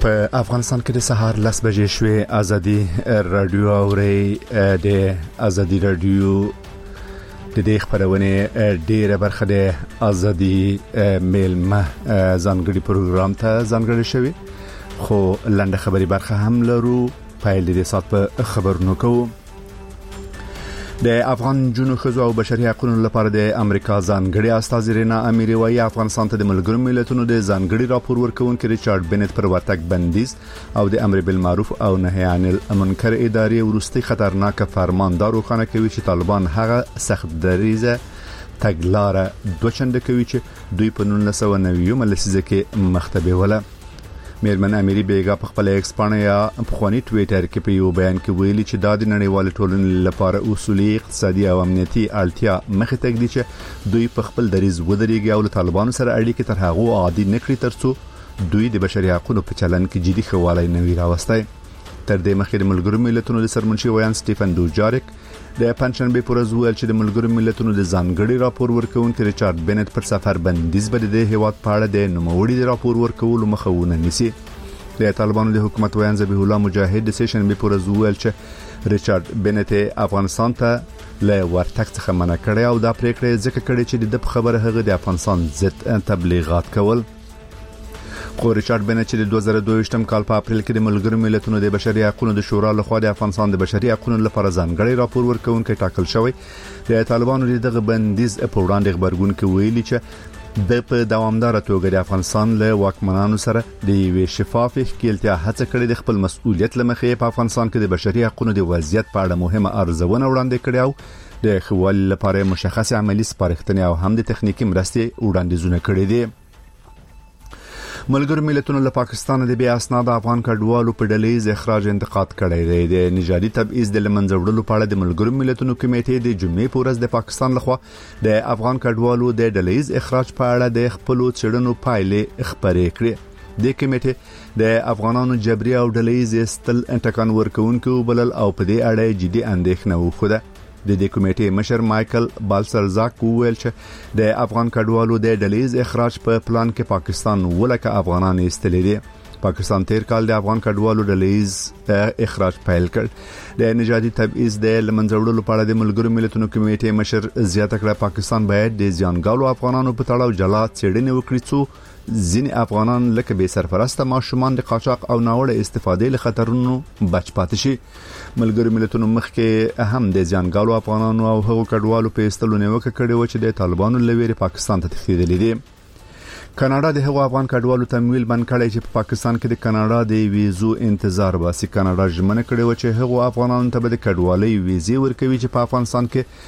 په افغانستان کې د سهار 10 بجې شوې ازادي رادیو اوري د ازادي رادیو د دې خبرونه ډیره برخه د ازادي میلمه ځانګړي پروګرام ته ځانګړي شوی خو لنډه خبري برخه هم لرو پایل د سات په خبرونو کوو د افغان جنو خزو او بشري حقوقو لپاره د امریکا ځانګړي استاذ رینا اميري وايي افغانستان ته د ملګرو ملتونو د ځانګړي راپور ورکونکي ریچارډ بنت پر ورتګ بندیز او د امر بالمعروف او نهي عن المنکر ادارې ورستي خطرناک فرماندار روښانه کوي چې طالبان هغه سخت دریزه تګلاره دوچنده کوي چې دوی په 1990 لسیزه کې مختبه ولا میرمن اميري بیگا په خپل ایکس باندې یا په خواني ټوئیټر کې په یو بیان کې ویلي چې د نړیوال ټولنې لپاره اصولي اقتصادي او امنیتي اړتیا مخه تک دي چې دوی په خپل دریز ودرېږي او طالبانو سره اړیکې تر هغه عادي نکړي ترڅو دوی د بشري حقوقو په چلن کې جدي خواله نه وي راوستي تر دې مخکې د ملګرو ملتونو د سرمنشي ویان سټيفن دوجارک د پنځشنبه پر ورځ ویل چې د ملګرو ملتونو د ځانګړي راپور ورکونکي ریچارډ بنت پر سفر بندیز بده د هیواد په اړه د نوموړي راپور ورکولو مخاونه نیسي د طالبانو د حکومت ویان ذبیح الله مجاهد د سیشنبه پر ورځ ویل چې ریچارډ بنت افغانستان ته له ورتګ څخه منع کړی او دا پریکړه ځکه کړې چې د خبره هغه د افغانستان ضد تبلیغات کول خو ریچارډ بنت چې د 2022 کال په اپریل کې د ملګرو ملتونو د بشري حقوقو د شورا لخوا د افغانستان د بشري حقوقو لپاره ځانګړي راپور ورکونکي ټاکل شوی د طالبانو دغه بندیز په وړاندې خبرګون کې ویلي چې د په دوامدار توګه د افغانستان له واکمنانو سره د یوې شفاف ښکېلتیا هڅه کړې د خپل مسؤلیت لمخې په افغانستان کې د بشري حقوقو د وضعیت په اړه مهمه ارزونه وړاندې کړې او د خوال لپاره مشخص عملی سپارښتنې او هم د تخنیکی مرستې وړاندیزونه کړې دي ملګرو ملتونو له پاکستان د بیا اسناد افغان کډوالو په ډلېز اخراج انتقاد کړی دی د نژادي تبعیض د لمنځوړلو په اړه د ملګرو ملتونو کمیټې د جمعې په ورځ د پاکستان لخوا د افغان کډوالو د ډلېز اخراج په اړه د خپل څېړنو پایلې خبرې کړې د کمیټې د افغانانو جبري او ډلېز استل انټکان ورکوونکو بلل او په دې اړه جدي اندېښنه وخوده د دې کمیټې مشر مايكل بالسرزاک ویل چې د افغان کډوالو د ډلېز اخراج په پلان کې پاکستان ولکه افغانان استلې دي پاکستان تیر کال د افغان کډوالو ډلېز اخراج پیل کړ د نژادي تبعیض د لمنځوړلو په اړه د ملګرو ملتونو کمیټې مشر زیاته کړه پاکستان باید د ځانګړو افغانانو په تړاو جلا څېړنې وکړي څو ځینې افغانان لکه به سرپرسته ماشومان د قاچاق او ناوړه استفادې له خطرونو بچ پاتې شي ملګرو ملتونو مخکې هم د ځانګړو افغانانو او هغو کډوالو په استلو نیوکه کړې و چې د طالبانو لویری پاکستان ته تښتېدلې دي کاناډا د هغو افغان کډوالو تمویل بند کړی چې په پاکستان کې د کاناډا د ویزو انتظار باسي کاناډا ژمنه کړې و چې هغو افغانانو ته به د کډوالۍ ویزې ورکوي چې په افغانستان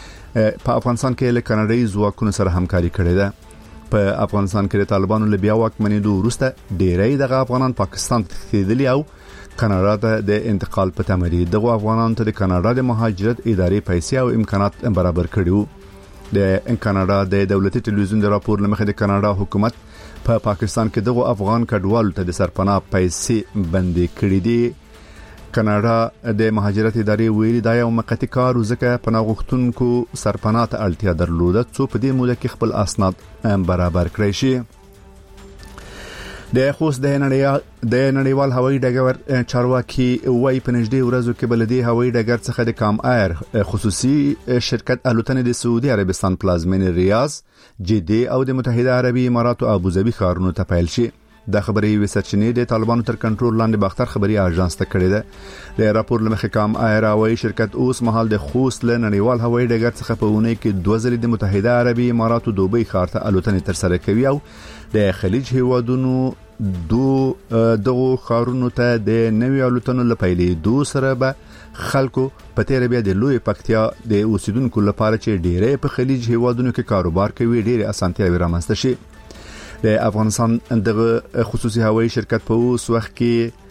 کې له کاناډایي ځواکونو سره همکاري کړې ده په افغانستان کې د طالبانو له بیا واکمنېدو وروسته ډېری دغه افغانان پاکستان ته تښتېدلي او کاناډا ته د انتقال په تمه دي دغه افغانانو ته د کاناډا د مهاجرت ادارې پیسې او امکانات برابر کړي وو د کاناډا د دولتي ټلویزیون د راپور لمخې د کاناډا حکومت په پاکستان کې دغه افغان کډوالو ته د سرپناه پیسې بندي کړې دي کاناډا د مهاجرت ادارې ویلي دا یو موقتی کار ځکه پناه غوښتونکو سرپناه ته اړتیا درلوده څو په دې موده کې خپل اسناد برابر کړی شي د خوست د نړیوال هوایي ډګر چارواکي وای په نږدې ورځو کې بلدي هوایي ډګر څخه د کام ایر خصوصي شرکت الوتنې د سعودي عربستان پلازمینې ریاض جدي او د متحده عربي امارات او ابوظبي ښارونو ته پیل شي د خبري وسچنې د طالبانو تر کنټرول لاندې باختر خبري اژانس ته کړې ده د راپور لمخې کام ایر هوایي شرکت اوس مهال د خوست له نړیوال هوایي ډګر څخه په ونه کې 2 ځلې د متحده عربي امارات او دوبۍ ښار ته الوتنې تر سره کوي او د خلیج هیوادونو دغه ښارونو ته د نوې الوتنو لپاره دو سره به خلکو په تیر بیا د لوی پکتیا د اوسیدونکو لپاره چې ډېرې په خلیج هیوادونو کې کاروبار کوي ډېرې اسانتیاوې رامنځته شي د افغانستان دغه خصوصي هوایي شرکت په اوس وخت کې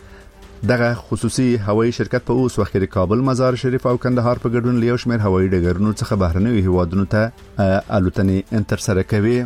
د کابل مزار شریف او کندهار په ګډون لیو شمېر هوایي ډګرونو څخه بهرنیو هیوادونو ته الوتنې تر سره کوي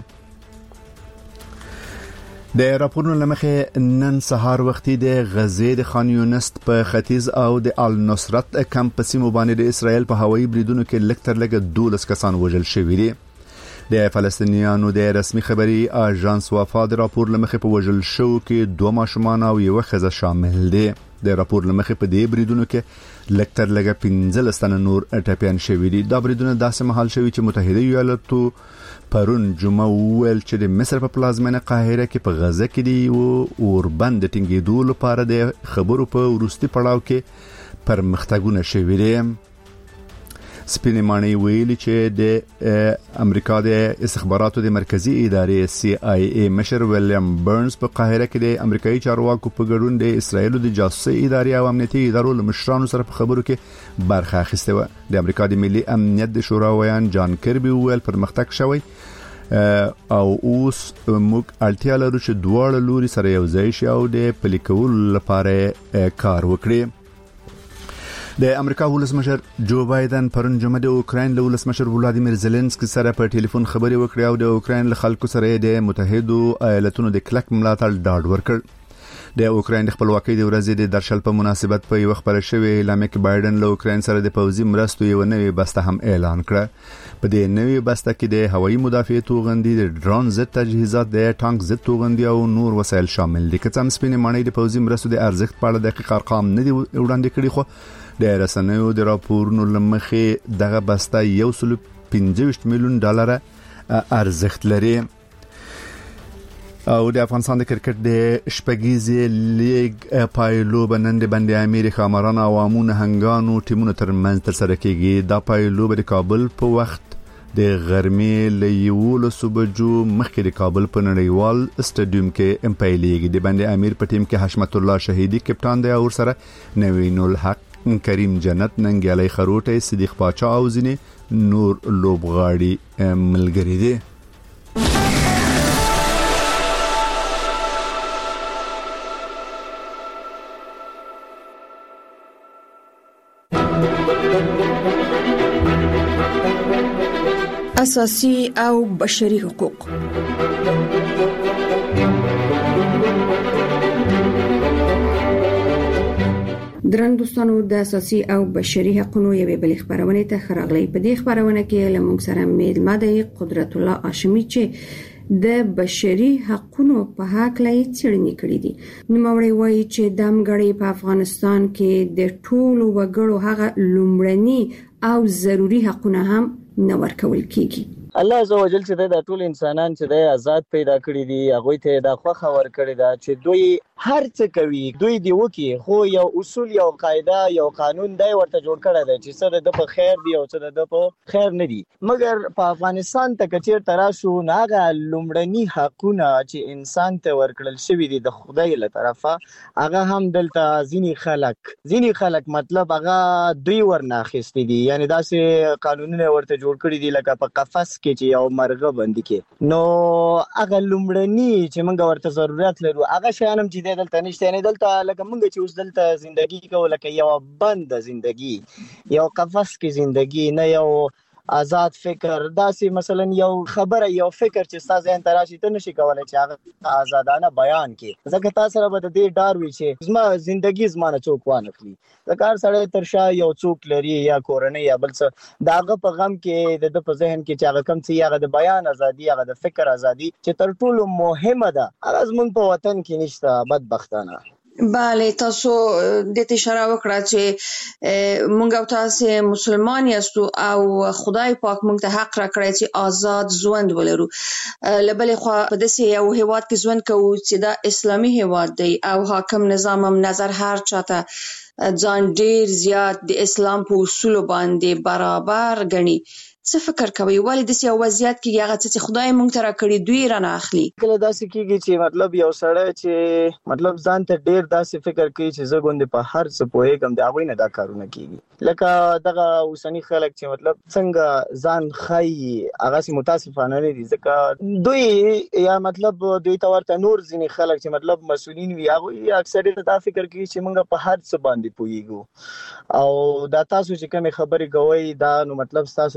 د راپورونو لمخې نن سهار وختي د غزې د خان یونس په ختیځ او د النصرت کمپ په سیمه باندې د اسرایل په هوایي بریدونو کې لکتر لګ 12 کسان وژل شوي دي د فلسطینیانو د رسمي خبري اژانس وفا د راپور لمخې په وژل شو کې 2 ماشومان او یو ښځه شامل دي. د راپور لمخې په دې بریدونو کې لکتر لګه 15 تنه نور ټپيان شوي دي. دا بریدونه داسې مهال شوي چې متحده ایالاتو پرون جمعه ویل چې د مصر په پلازمینه قاهره کې په غزه کې دی او اوربند ټینګېدو لپاره د خبرو په وروستي پړاو کې پرمختګونه شوي دي. سپینې ماڼۍ ویلي چې د امریکا د استخباراتو د مرکزی ادارې CIA مشر ویلیام برنز په قاهره کې د امریکایي چارواکو په ګډون د اسرایل د جاسوسي ادارې او امنیتي ادارو له مشرانو سره په خبرو کې برخه اخیسته و. د امریکا د ملي امنیت د شورا ویان جان کربي ویل پرمختګ شوی او اوس موږ اړتیا لرو چې دواړه لوري سره یو ځای شي او د پلي کولو لپاره کار وکړي. د امریکا ولسمشر جو بایدن پرون جمعه د اوکراین له ولسمشر ولادیمیر زيلنسکي سره په ټلیفون خبرې وکړې او د اوکراین له خلکو سره د متحده ایالاتونو د کلک ملاتړ ډاډ ورکړ. د اوکراین د خپلواکۍ د ورځې د درشل په مناسبت په یو خبره شوې اعلامیه کې بایدن له اوکراین سره د پوځي مرستو یو نوې بسته هم اعلان کړه. په دې نوې بسته کې د هوایي مدافعې توغندي، د ډرون ضد تجهیزات، د ټانک ضد توغندي او نور وسایل شامل دي. که څه هم سپینې ماڼۍ د پوځي مرستو د ارزښت په اړه دقیق ارقام نه دي وړاندې کړي، خو د رسنیو د راپورونو لمخې دغه بسته $125 میلیون ارزښت لري. او د افغانستان د کرکټ د شپږیزې لیګ پایلو بنند باندې امیر خامران او عوامو هنګانو ټیمونو ترمنځ تر سره کیږي. دا پایلو د کابل په وخت د غرمې له 11 بجو مخکې د کابل په نړیوال سټاډیوم کې امپایلیږي. د باندې امیر په ټیم کې حشمت الله شهیدی کپټان دی او سره نوین الحق، کریم جنت، ننګیالي خروټي، صدیق پاچا او ځینې نور لوبغاړي ملګري دي. اساسي او بشري حقوق. درن دوستانو، د اساسي او بشري حقوقو یوې بل خبرونه ته خراغلي. په دې خبرونه کې لمونږ سره میلمه دی قدرت الله هاشمي چې د بشري حقوقو په حق لای څېړنې کړې دي. نوموړی وایي چې د امګړې په افغانستان کې د ټولو وګړو هغه لومړني او ضروري حقوقونه هم نه ورکول کیږي. الله عزوجل چې د ټول انسانان چې د آزاد پیدا کړی دي، هغه ته د خوخه ور کړی دا چې دوی هر څه کوي، دوی دی وکي، خو یو اصول، یو قاعده، یو قانون دی ورته جوړ کړی دی چې څه د په خیر دی او څه د په خیر نه دی. مګر په افغانستان ته کچیر تراشو ناغه لومړني حقونه چې انسان ته ورکړل شوی دي د خدای له طرفه، هغه هم دلته ځینی خلک مطلب هغه دوی ورناخستي دي. یعنی داسې قانونونه ورته جوړ کړی دي لکه په قفس کې چې یو مرغه باندې کې. نو هغه لومړني چې موږ ورته ضرورت لرو هغه شانم چې دلته نشته. نه دلته لکه موږ چې اوس دلته ژوندۍ کوو لکه یو بند ژوندۍ، یو قفس کې ژوندۍ، نه یو آزاد فکر. داسې مثلا یو خبره، یو فکر چې تاسو ځان تراشي ته نشي کولای چې هغه آزادانه بیان کړي، ځکه تاسو سره به د دې ډار وي چې زما ژوندۍ زمانه څوک وانه کړي. ځکه سره ترشا یو څوک لري یا کورنۍ یا بل څه، داغه په غم کې د په ذهن کې چې هغه کم څه، هغه د بیان ازادي، هغه د فکر ازادي چې تر ټولو مهمه ده، هغه زموږ په وطن کې نشته بدبختانه. بله، تاسو د دې اشاره وکړه چې مونږ او تاسو مسلمان یاستو او خدای پاک مونږ ته حق راکړی چې آزاد ژوند ولرو. لبل خو په داسې یو هیواد کې ژوند کوو چې دا اسلامي هیواد دی او حاکم نظام هم نظر هر چاته ځان ډیر زیات د اسلام په اصول باندې برابر ګڼي. څه فکر کوي ولې د سیاو وضعیت کې هغه چې خدای مونږ ته راکړي دوی رانه اخلي؟ کله داسې کیږي چې مطلب یو سړی چې مطلب ځان ته ډیر داسې فکر کوي چې زه ګوندې په هر څه پوهېږم، د هغوی نه دا کارونه کیږي. لکه دغه اوسني خلک چې مطلب څنګه ځان ښایي، هغسې متاسفانه نه دي، ځکه دوی یا مطلب دوی ته ورته نور ځینې خلک چې مطلب مسؤلین وي، هغوی اکثریت دا فکر کوي چې موږ په هر څه باندې پوهېږو او دا تاسو چې کومې خبرې کوئ دا نو مطلب ستاسو په ناپوهۍ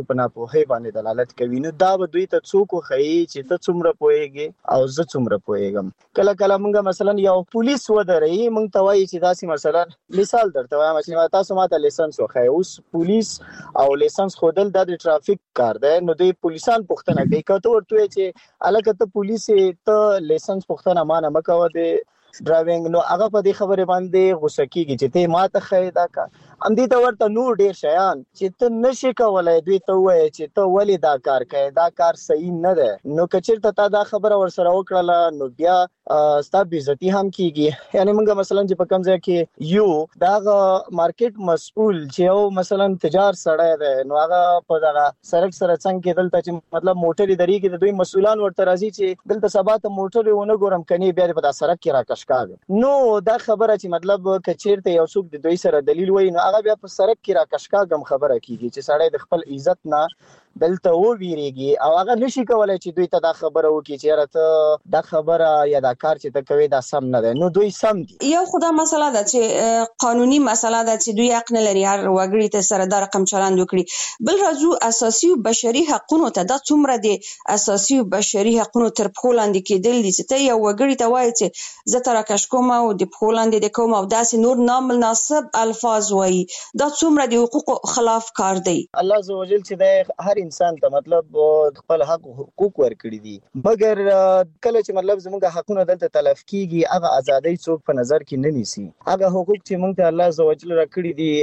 ناپوهۍ باندې دلالت کوي. نو دا به دوی ته څوک وښیي چې ته څومره پوهېږې او زه څومره پوهېږم. کله کله موږ مثلا یو پولیس ودرئ، موږ ته وایي چې داسې مثلا مثال درته وایم چې تاسو ماته لیسنس وښایئ. اوس پولیس او لیسنس ښودل دا د ټرافیک کار دی. نو دوی پولیسان پوښتنه کوي که ته ورته وایې چې هلکه ته پولیس یې، ته لیسنس پوښتنه ما نه مه کوه د ډرایوینګ، نو هغه په دې خبرې باندې غوسه کېږي چې ته ما ته ښایې دا کار. همدې ته ورته نور ډېر شیان چې ته نشې کولی دوی ته ووایې چې ته ولې دا کار کوې، دا کار صحیح نه دی. نو که چېرته تا دا خبره ورسره وکړله نو بیا ستا بېعزتي هم کېږي. یعنې موږ مثلا چې په کوم ځای کې یو د هغه مارکیټ مسؤل چې یو مثلا تجار سړی دی، نو هغه په دغه سړک سره څنګ کې دلته چې مطلب موټرې درېږي، د دوی مسؤلان ورته راځي چې دلته سبا ته موټرې ونه ګورم کنې بیا دې په دا سړک کې راکش کاږم. نو دا خبره چې مطلب که چېرته یو څوک د دوی سره دلیل وایي نو هغه بیا په سړک کې راکش کاږم خبره کېږي چې سړی د خپل عزت نه دلته وویریږي او هغه نشي کولای چې دوی ته دا خبره وکړي چې یاره ته دا خبره یا دا کار چې ته کوې دا سم نه دی. نو دوی سم دي. یو خو دا مسله ده چې قانوني مسله ده چې دوی حق نه لري هر وګړي ته سره دا رقم چلند وکړي. بل راځو اساسي او بشري حقوقو ته. دا څومره د اساسي او بشري حقوقو تر پښو لاندې کېدل دي چې ته یو وګړي ته وایې چې زه ته راکش کوم او د پښو لاندې د کوم او داسې نور نامناسب الفاظ وایي. دا څومره د حقوقو خلاف کار دی. الله عزوجل چې د هر انسان ته مطلب خپل حق حقوق ورکړي دي، مګر کله چې مطلب زموږ حقونه دلته تلف کیږي هغه ازادۍ څوک په نظر کې نه نیسي. هغه حقوق چې موږ ته الله عزوجل راکړي دي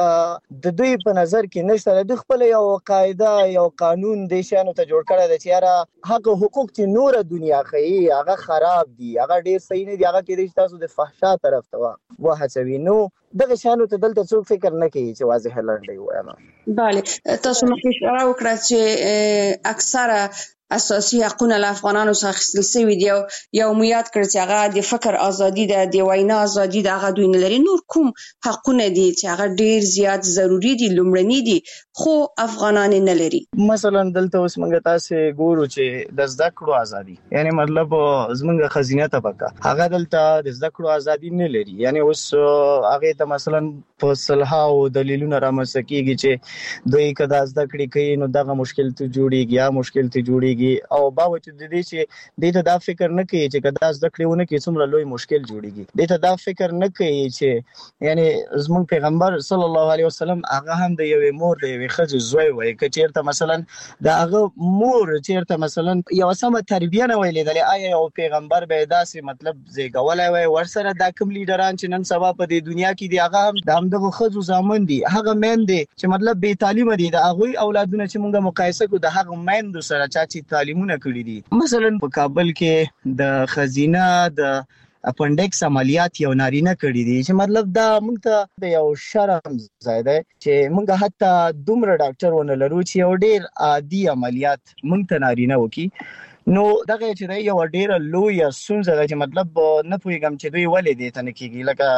هغه د دوی په نظر کې نشته. د خپل یو قاعده یو قانون د شانو ته جوړ کړی دی چې یاره حق حقوق چې نور دنیا ښیي هغه خراب دي، هغه ډیر صحیح نه دي، هغه کېدای شي تاسو د فحشا طرف ته وهڅوي. نو دغه شانو ته دلته څوک فکر نه کوي چې واضح لنډۍ ووایم. بله، تاسو مخکې اشاره وکړه چې اکثره اساسي حقوقونه له افغانانو څخه اخیستل شوي دي. یو مو یاد کړ چې هغه د فکر ازادي ده، د وینا ازادي ده، هغه دوی نه لري. نور کوم حقونه دي چې هغه ډیر زیات ضروری دي، لومړني دي، خو افغانان نه لري؟ مثلا دلته اوس موږ تاسو ګورو چې د زده کړو ازادي، یعنی مطلب زموږ خزینه طبقه هغه دلته د زده کړو ازادي نه لري. یعنی اوس هغه ته مثلا په صلحاو دلیلونه رامنځته کیږي چې دوی کدا زده کړې کوي نو دغه مشکل ته جوړیږي یا مشکل ته جوړیږي، او باوجود د دې چې دې ته دا فکر نه کوي چې کدا زده کړې ونه کې څومره لوی مشکل جوړیږي. دې ته دا فکر نه کوي چې یعنی زموږ پیغمبر صلی الله علیه وسلم هغه هم د یوې مور د یوې ښځې زوی وای، که چېرته مثلا د هغه مور چېرته مثلا یو سمه تربیه نه وای لیدلې، آیا یو پیغمبر به داسې مطلب زیږولی وای؟ ورسره دا کوم لیډران چې نن سبا په دې دنیا کې دي هغه هم د همدغه ښځو زامن دي، هغه میندې چې مطلب بې تعلیمه دي، د هغوی اولادونه چې موږ مقایسه کړو د هغه میندو سره چا چې تعلیمونه کړي دي. مثلا په کابل کې د خزینه د اپنډکس عملیات یو نارینه کړي دي چې مطلب دا موږ ته د یو شرم ځای دی چې موږ حتی دومره ډاکټر ونه لرو چې یو ډیر عادي عملیات موږ ته نارینه وکړي. نو دغه چې دی یو ډیره لویه ستونزه ده چې مطلب نه پوهېږم چې دوی ولې دې ته نه کېږي. لکه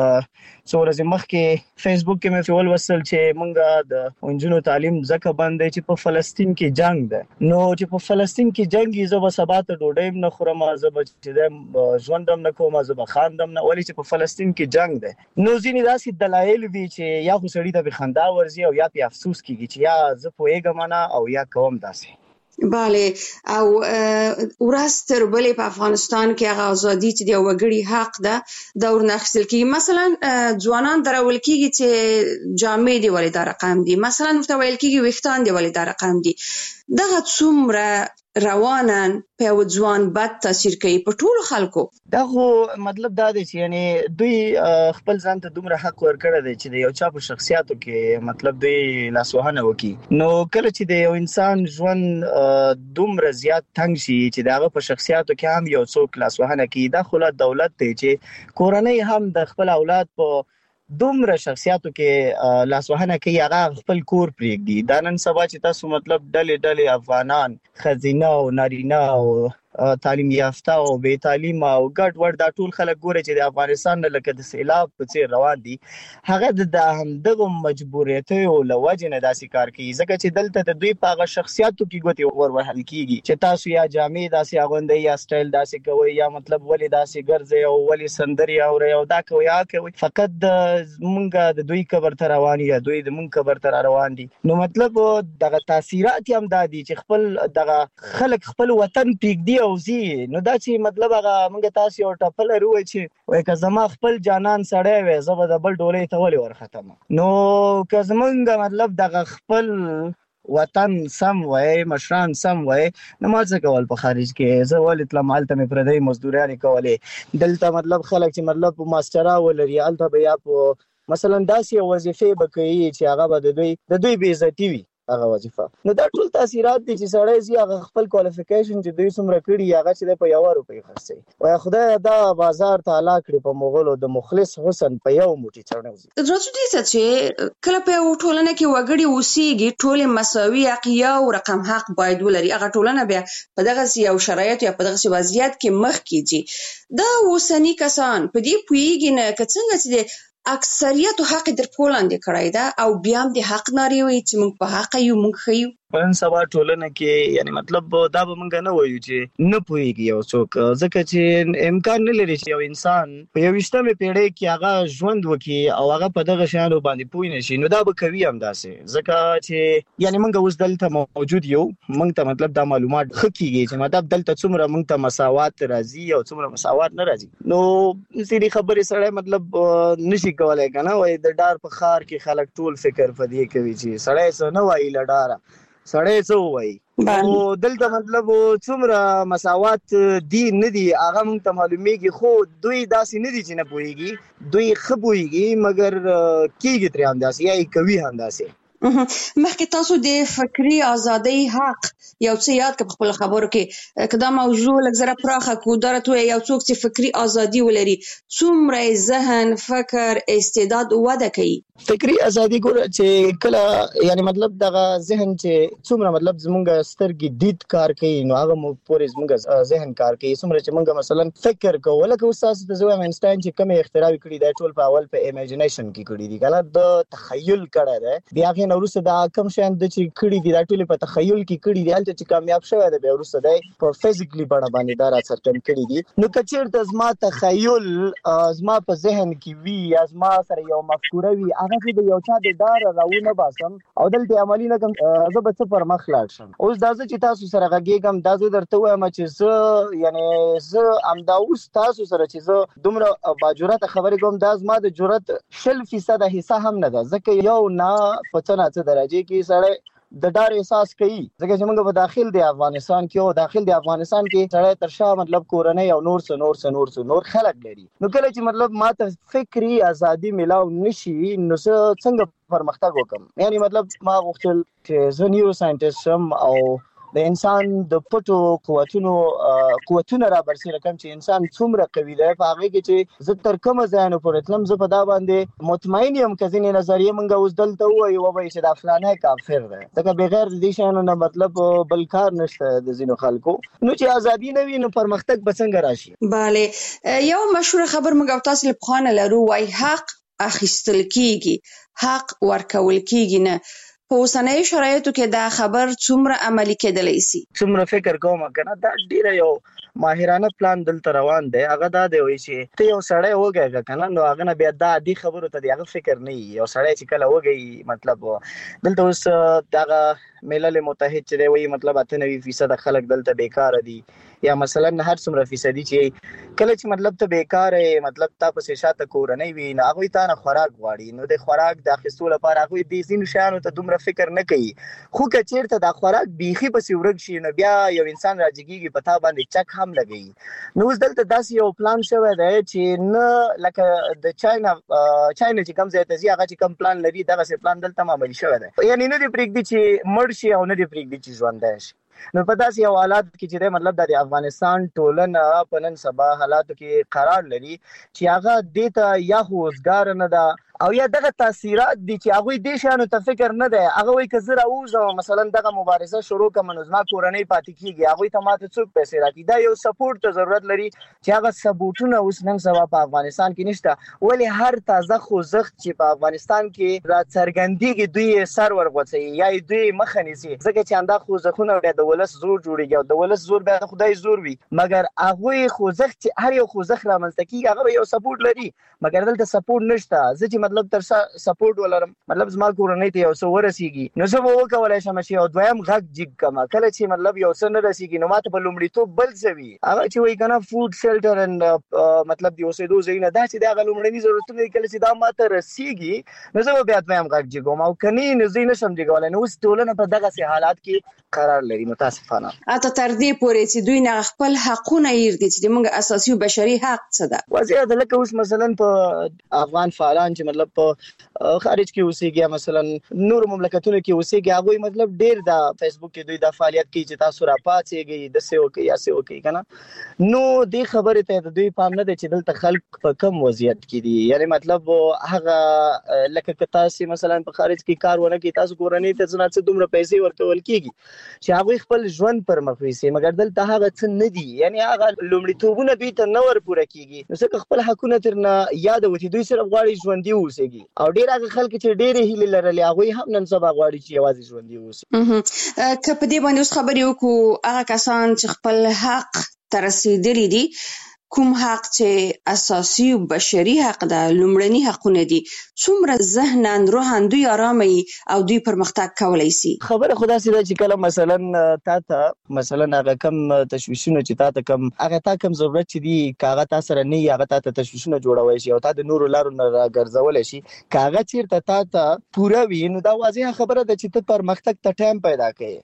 څو ورځې مخکې فیسبوک کې مې ولوستل چې موږ د نجونو تعلیم ځکه بند دی چې په فلسطین کې جنگ ده. نو چې په فلسطین کې جنگ وي زه به سبا ته ډوډۍ هم نه خورم، زه به چې ژوند هم نه کوم، زه به خاندم نه، ولې چې په فلسطین کې جنگ ده. نو ځینې داسې دلایل وي چې یا خو سړي ته به خندا ورځي او یا پې افسوس کېږي چې یا زه پوهېږم نه او یا کوم داسې. بله، او ورځ تر بلې په افغانستان کې هغه ازادي چې د یو وګړي حق ده دا ورنه اخیستل کېږي. مثلا ځوانان درول کېږي چې جامې دې ولې دا رقم دي، مثلا ورته ویل کېږي ویښتان دې ولې دا رقم دي. دغه څومره روانن په یو ځوان بد تاثیر کوي په ټولو خلکو. دا خو مطلب دا دی چې یعنی دوی خپل ځان ته دومره حق ورکړی دی چې د یو چا په شخصیاتو کې مطلب دوی لاسوهنه وکړي. نو کله چې د یو انسان ژوند دومره زیات تنګ شي چې د هغه په شخصیاتو کې هم یو څوک لاسوهنه کوي، دا خو دولت دی چې کورنۍ هم د خپل اولاد په دومره شخصیاتو کې لاسوهنه کوي، هغه خپل کور پرېږدي. دا نن سبا چې تاسو مطلب ډلې افغانان خزینه او نارینه او تعلیم یافته او بې تعلیم او ګډ وډ دا ټول خلک ګوري چې د افغانستان نه لکه د سیلاب په څیر روان دي هغه د همدغه مجبوریتونو له وجې نه داسې کار کوي ځکه چې دلته د دوی په هغه شخصیاتو کې ګوتې وروهل کیږي چې تاسو یا جامې داسې اغوندئ یا سټایل داسې کوئ یا مطلب ولې داسې ګرځئ او ولې سندرې اورئ او دا کوئ کوي فقط مونږ د دوی قبر ته روان یا دوی د مونږ قبر ته روان دي نو مطلب دغه تاثیرات هم دادي چې خپل دغه خلک خپل وطن پریږدي او زی نو دا چې مطلب هغه مونږ تاسو یو ټپل وروي چې وای که زما خپل جانان سړی وي زه به د بل ډولې ته ولې ورختم نو که زمونږ مطلب دغه خپل وطن سم وای مشران سم وای نو ما څه کول په خارج کې زه ولې تلم هلته مې پردی مزدوريانې کولې دلته مطلب خلک چې مطلب ماسترا ولري هلته به یا په مثلا داسې وظیفې به کوي چې هغه به د دوی بې عزتي وي هغه وظیفه نو دا ټول تاثیرات دي چې سړی زی هغه خپل کوالیفیکیشن چې دوی څومره کړي هغه چې په 1 روپۍ خرڅي وای خدای دا بازار ته علا کړی په مغولو د مخلص حسن په یو موټي چړنوزي راځو دې چې کله په ټولنه کې وګړي اوسېږي ټول مساوي حق او رقم حق باید ولري هغه ټولنه بیا په دغه یو شرایط یا په دغه وضعیت کې مخ کیږي دا اوسنی کسان په دې پویږي نه کڅنګ چې اکثریت حق در پولاندې کړای دا او بیا هم د حق ناری وي چې موږ په حق یو موږ خیو پرن سبا ټولنه کې یعنی مطلب دا به مونږ نه وایو چې نه پويږي یو څوک ځکه چې امکان نه لري چې یو انسان په 21مه پیړۍ کې هغه ژوند وکړي او هغه په دغه شانو باندې پوي نشي نو دا به کوي هم داسې ځکه چې یعنی مونږ اوس دلته موجود یو مونږ ته مطلب دا معلومات خکېږي چې مطلب دلته څومره مونږ ته مساوات راځي او څومره مساوات نه راځي نو سړي خبرې سره مطلب نشي کولای کنه وای د ډار په خار کې خلک ټول فکر پدې کوي چې سړی څه نه وایي لډاره سړی څه وایي او دلته مطلب څومره مساوات دي نه دي هغه مونږ ته معلومیږي خو دوی داسې نه دي چې نه پوهیږي دوی ښه پوهیږي مګر کیږي ترې همداسې یا کوي همداسې مخکې تاسو د فکری ازادۍ حق یو څه یاد کړ په خپل خبرو کې کدا موضوع لږ زره پراخه کو درته یو څوک چې فکری ازادي ولري څومره ذهن فکر استعداد وده کوي فکری ازادي ګور چې کله یعنی مطلب دغه ذهن چې څومره مطلب زمونږ سترګې دید کار کوي نو هغه مو پورې زمونږ ذهن کار کوي څومره چې مونږ مثلا فکر کوو لکه استاد د زویم اینشتاین چې کوم اختراع کړی دی ټول په اول په ایمیجینیشن کې کړی دی کنه د تخیل کړه دی بیا کې نورسته دا کم شان د چې کړی دی دا ټول په تخیل کې کړی دی هلته چې کامیاب شوی دی بیا ورسته دی په فزیکلی بڼه باندې دا راڅرګند کړی دي نو کچیر د زما تخیل زما په ذهن کې وی یا زما سره یو مفکوره وی هغه د یو چا د دار راونه باسم او دلته عملی نه کوم زه به څه پر مخ لاړ شم اوس دا چې تاسو سره غږیږم دا زه درته وایم چې زه یعنی زه امدا اوس تاسو سره چې زه دومره باجرته خبرې کوم دا زما د جرأت 0% حصہ هم نه ده ځکه یو نه پڅنه څه درجه کې سره د ډار احساس کوي ځکه چې موږ په داخل دی افغانستان کې او داخل دی افغانستان کې سره ترشا مطلب کورنۍ او نور خلک لري نو کله چې مطلب ماته فکری ازادي ملاو نشي نو څنګه پرمختګ وکم یعنی مطلب ما غوښتل چې زه نیورو ساينټیست شم او د انسان د پټو قوتونو را برسېره کوم چې انسان څومره قوي دی په هغه کې چې زه تر کومه ځای نه پورې تلم زه په دا باندې مطمئن یم که ځینې نظریې مونږ اوس دلته ووایو وایي چې دا فلانی کافر دی ځکه بغیر د دې شیانو نه مطلب بل کار نشته د ځینو خلکو نو چې ازادي نه وي نو پرمختګ به څنګه راشي بله یو مشهور خبر موږ تاسو له پخوانه لرو وای حق اخیستل کیږي حق ورکول کیږي نه په اوسنۍ شرایطو کې دا خبر څومره عملي کېدلی شي څومره فکر کوم کنه دا ډیره یو ماهرانه پلان دلته روان دی هغه دا دی وایي چې ته یو سړی وګورې کنه نو هغه نه بیا دا عادي خبرو ته دی هغه فکر نه یو سړی چې کله وګوري مطلب دلته اوس دغه ملل متحد چې دی وایي مطلب 98% خلک دلته بیکار دي یا مثلا هر څومره فیصدي چې کله چې مطلب ته بیکار مطلب تا په شاته کورنۍ وي نه هغه ته نه خوراک غواړي نو د خوراک د اخیستلو لپاره هغه د زین شانو ته دومره فکر نه کوي خو کچیرته د خوراک بیخي په سیورګ شي نو بیا یو انسان راځيږي پتا باندې چک هم لګي نو دلته داسې یو پلان شوی دی چې نه لکه د چاینا چې کوم ځای ته ځي هغه چې کوم پلان لري دغه پلان دلته عملي شوی دی یعنی نه دی پرېږدي چې مړ شي او نه دی پرېږدي چې ژوندی شي نو په داسې یو حالات کې چې مطلب د افغانستان ټولنه په نن سبا حالاتو کې قرار لري چې هغه دیته یا خوځګار نه ده او یا دغه تاثیرات دي چې هغه د شانو ته فکر نه دی. هغه وایي که زه راوځم مثلا دغه مبارزه شروع کوم نو زما کورنۍ پاتې کیږي، هغه ته ماته څوک پیسې راکړي. دا یو سپورټ ته ضرورت لري چې هغه سپورټونه اوس نن سبا په افغانستان کې نشته. ولی هر تازه خوځښت چې په افغانستان کې را څرګندېږي دوی سر ورغوڅوي یا دوی مخه نیسي، ځکه چې همدا خوځښتونه بیا د ولس زور جوړېږي او د ولس زور بیا د خدای زور وي. مګر هغوی خوځښت چې هر یو خوځښت رامنځته کېږي هغه یو سپورټ لري، مګر دلته سپورټ نشته. زه چې مطلب تر سپورټ ولرم مطلب زما کورنۍ ته یو څه ورسیږي نو زه به وکولی شم چې یو دویم غږ جګ کړم. کله چې مطلب یو څه نه رسیږي نو ماته په لومړیتوب بل څه وي، هغه چې وایي که نه فوډ شیلټر اینډ مطلب د اوسېدو ځایونه، دا چې د هغه لومړني ضرورتونه دي. کله چې دا ماته رسیږي نو زه به بیا دویم غږ جګوم، او که نه نو زه یې نشم جګولی. نو اوس ټولنه په دغسې حالات کې قرار لري متاسفانه. حتی تر دې پورې چې دوی نه خپل حقونه هېر دي چې زموږ اساسي او بشري حق څه ده. واضح ده لکه اوس مثلا په افغان فعالان چې مطلب په خارج کې اوسېږي مثلا نور مملکتونو کې اوسېږي، هغوی مطلب ډېر د فیسبوک کې دوی دا فعالیت کوي چې تاسو راپاڅېږئ داسې وکړئ یاسې وکړئ که نه. نو دې خبرې ته د دوی پام نه دی چې دلته خلک په کم وضعیت کې دي. یعنی مطلب هغه لکه که تاسو مثلا په خارج کې کار ونه کړئ، تاسو کورنۍ ته څه نه څه دومره پیسې ورکول کېږي چې هغوی خپل ژوند پر مخ ویسي، مګر دلته هغه څه نه دي. یعنی هغه لومړیتوبونه دوی ته نه ورپوره کېږي. نو ځکه خپل حقونه ترنه یاد وتي، دوی صرف غواړي ژوندي اوسېږي. او ډېر هغه خلک چې ډېرې هیلې لرلې هغوی هم نن سبا غواړي چې یوازې ژوندي اوسي. که په دې باندې اوس خبرې وکړو، هغه کسان چې خپل حق ته رسېدلي دي، کوم حق چې اساسي او بشري حق ده، لومړني حقونه دي، څومره ذهناً روحاً دوی آرامه وي او دوی پرمختګ کولی شي؟ خبره خو داسې ده چې کله مثلا تا ته مثلا هغه کم تشویشونه چې تا ته کم هغه تا کم ضرورت چې دي که هغه تا سره نه وي، هغه تا ته تشویشونه جوړولی شي او تا د نورو لارو نه راګرځولی شي. که هغه چېرته تا ته پوره وي نو دا واضحه خبره ده چې ته پرمختګ ته ټایم پیدا کوې.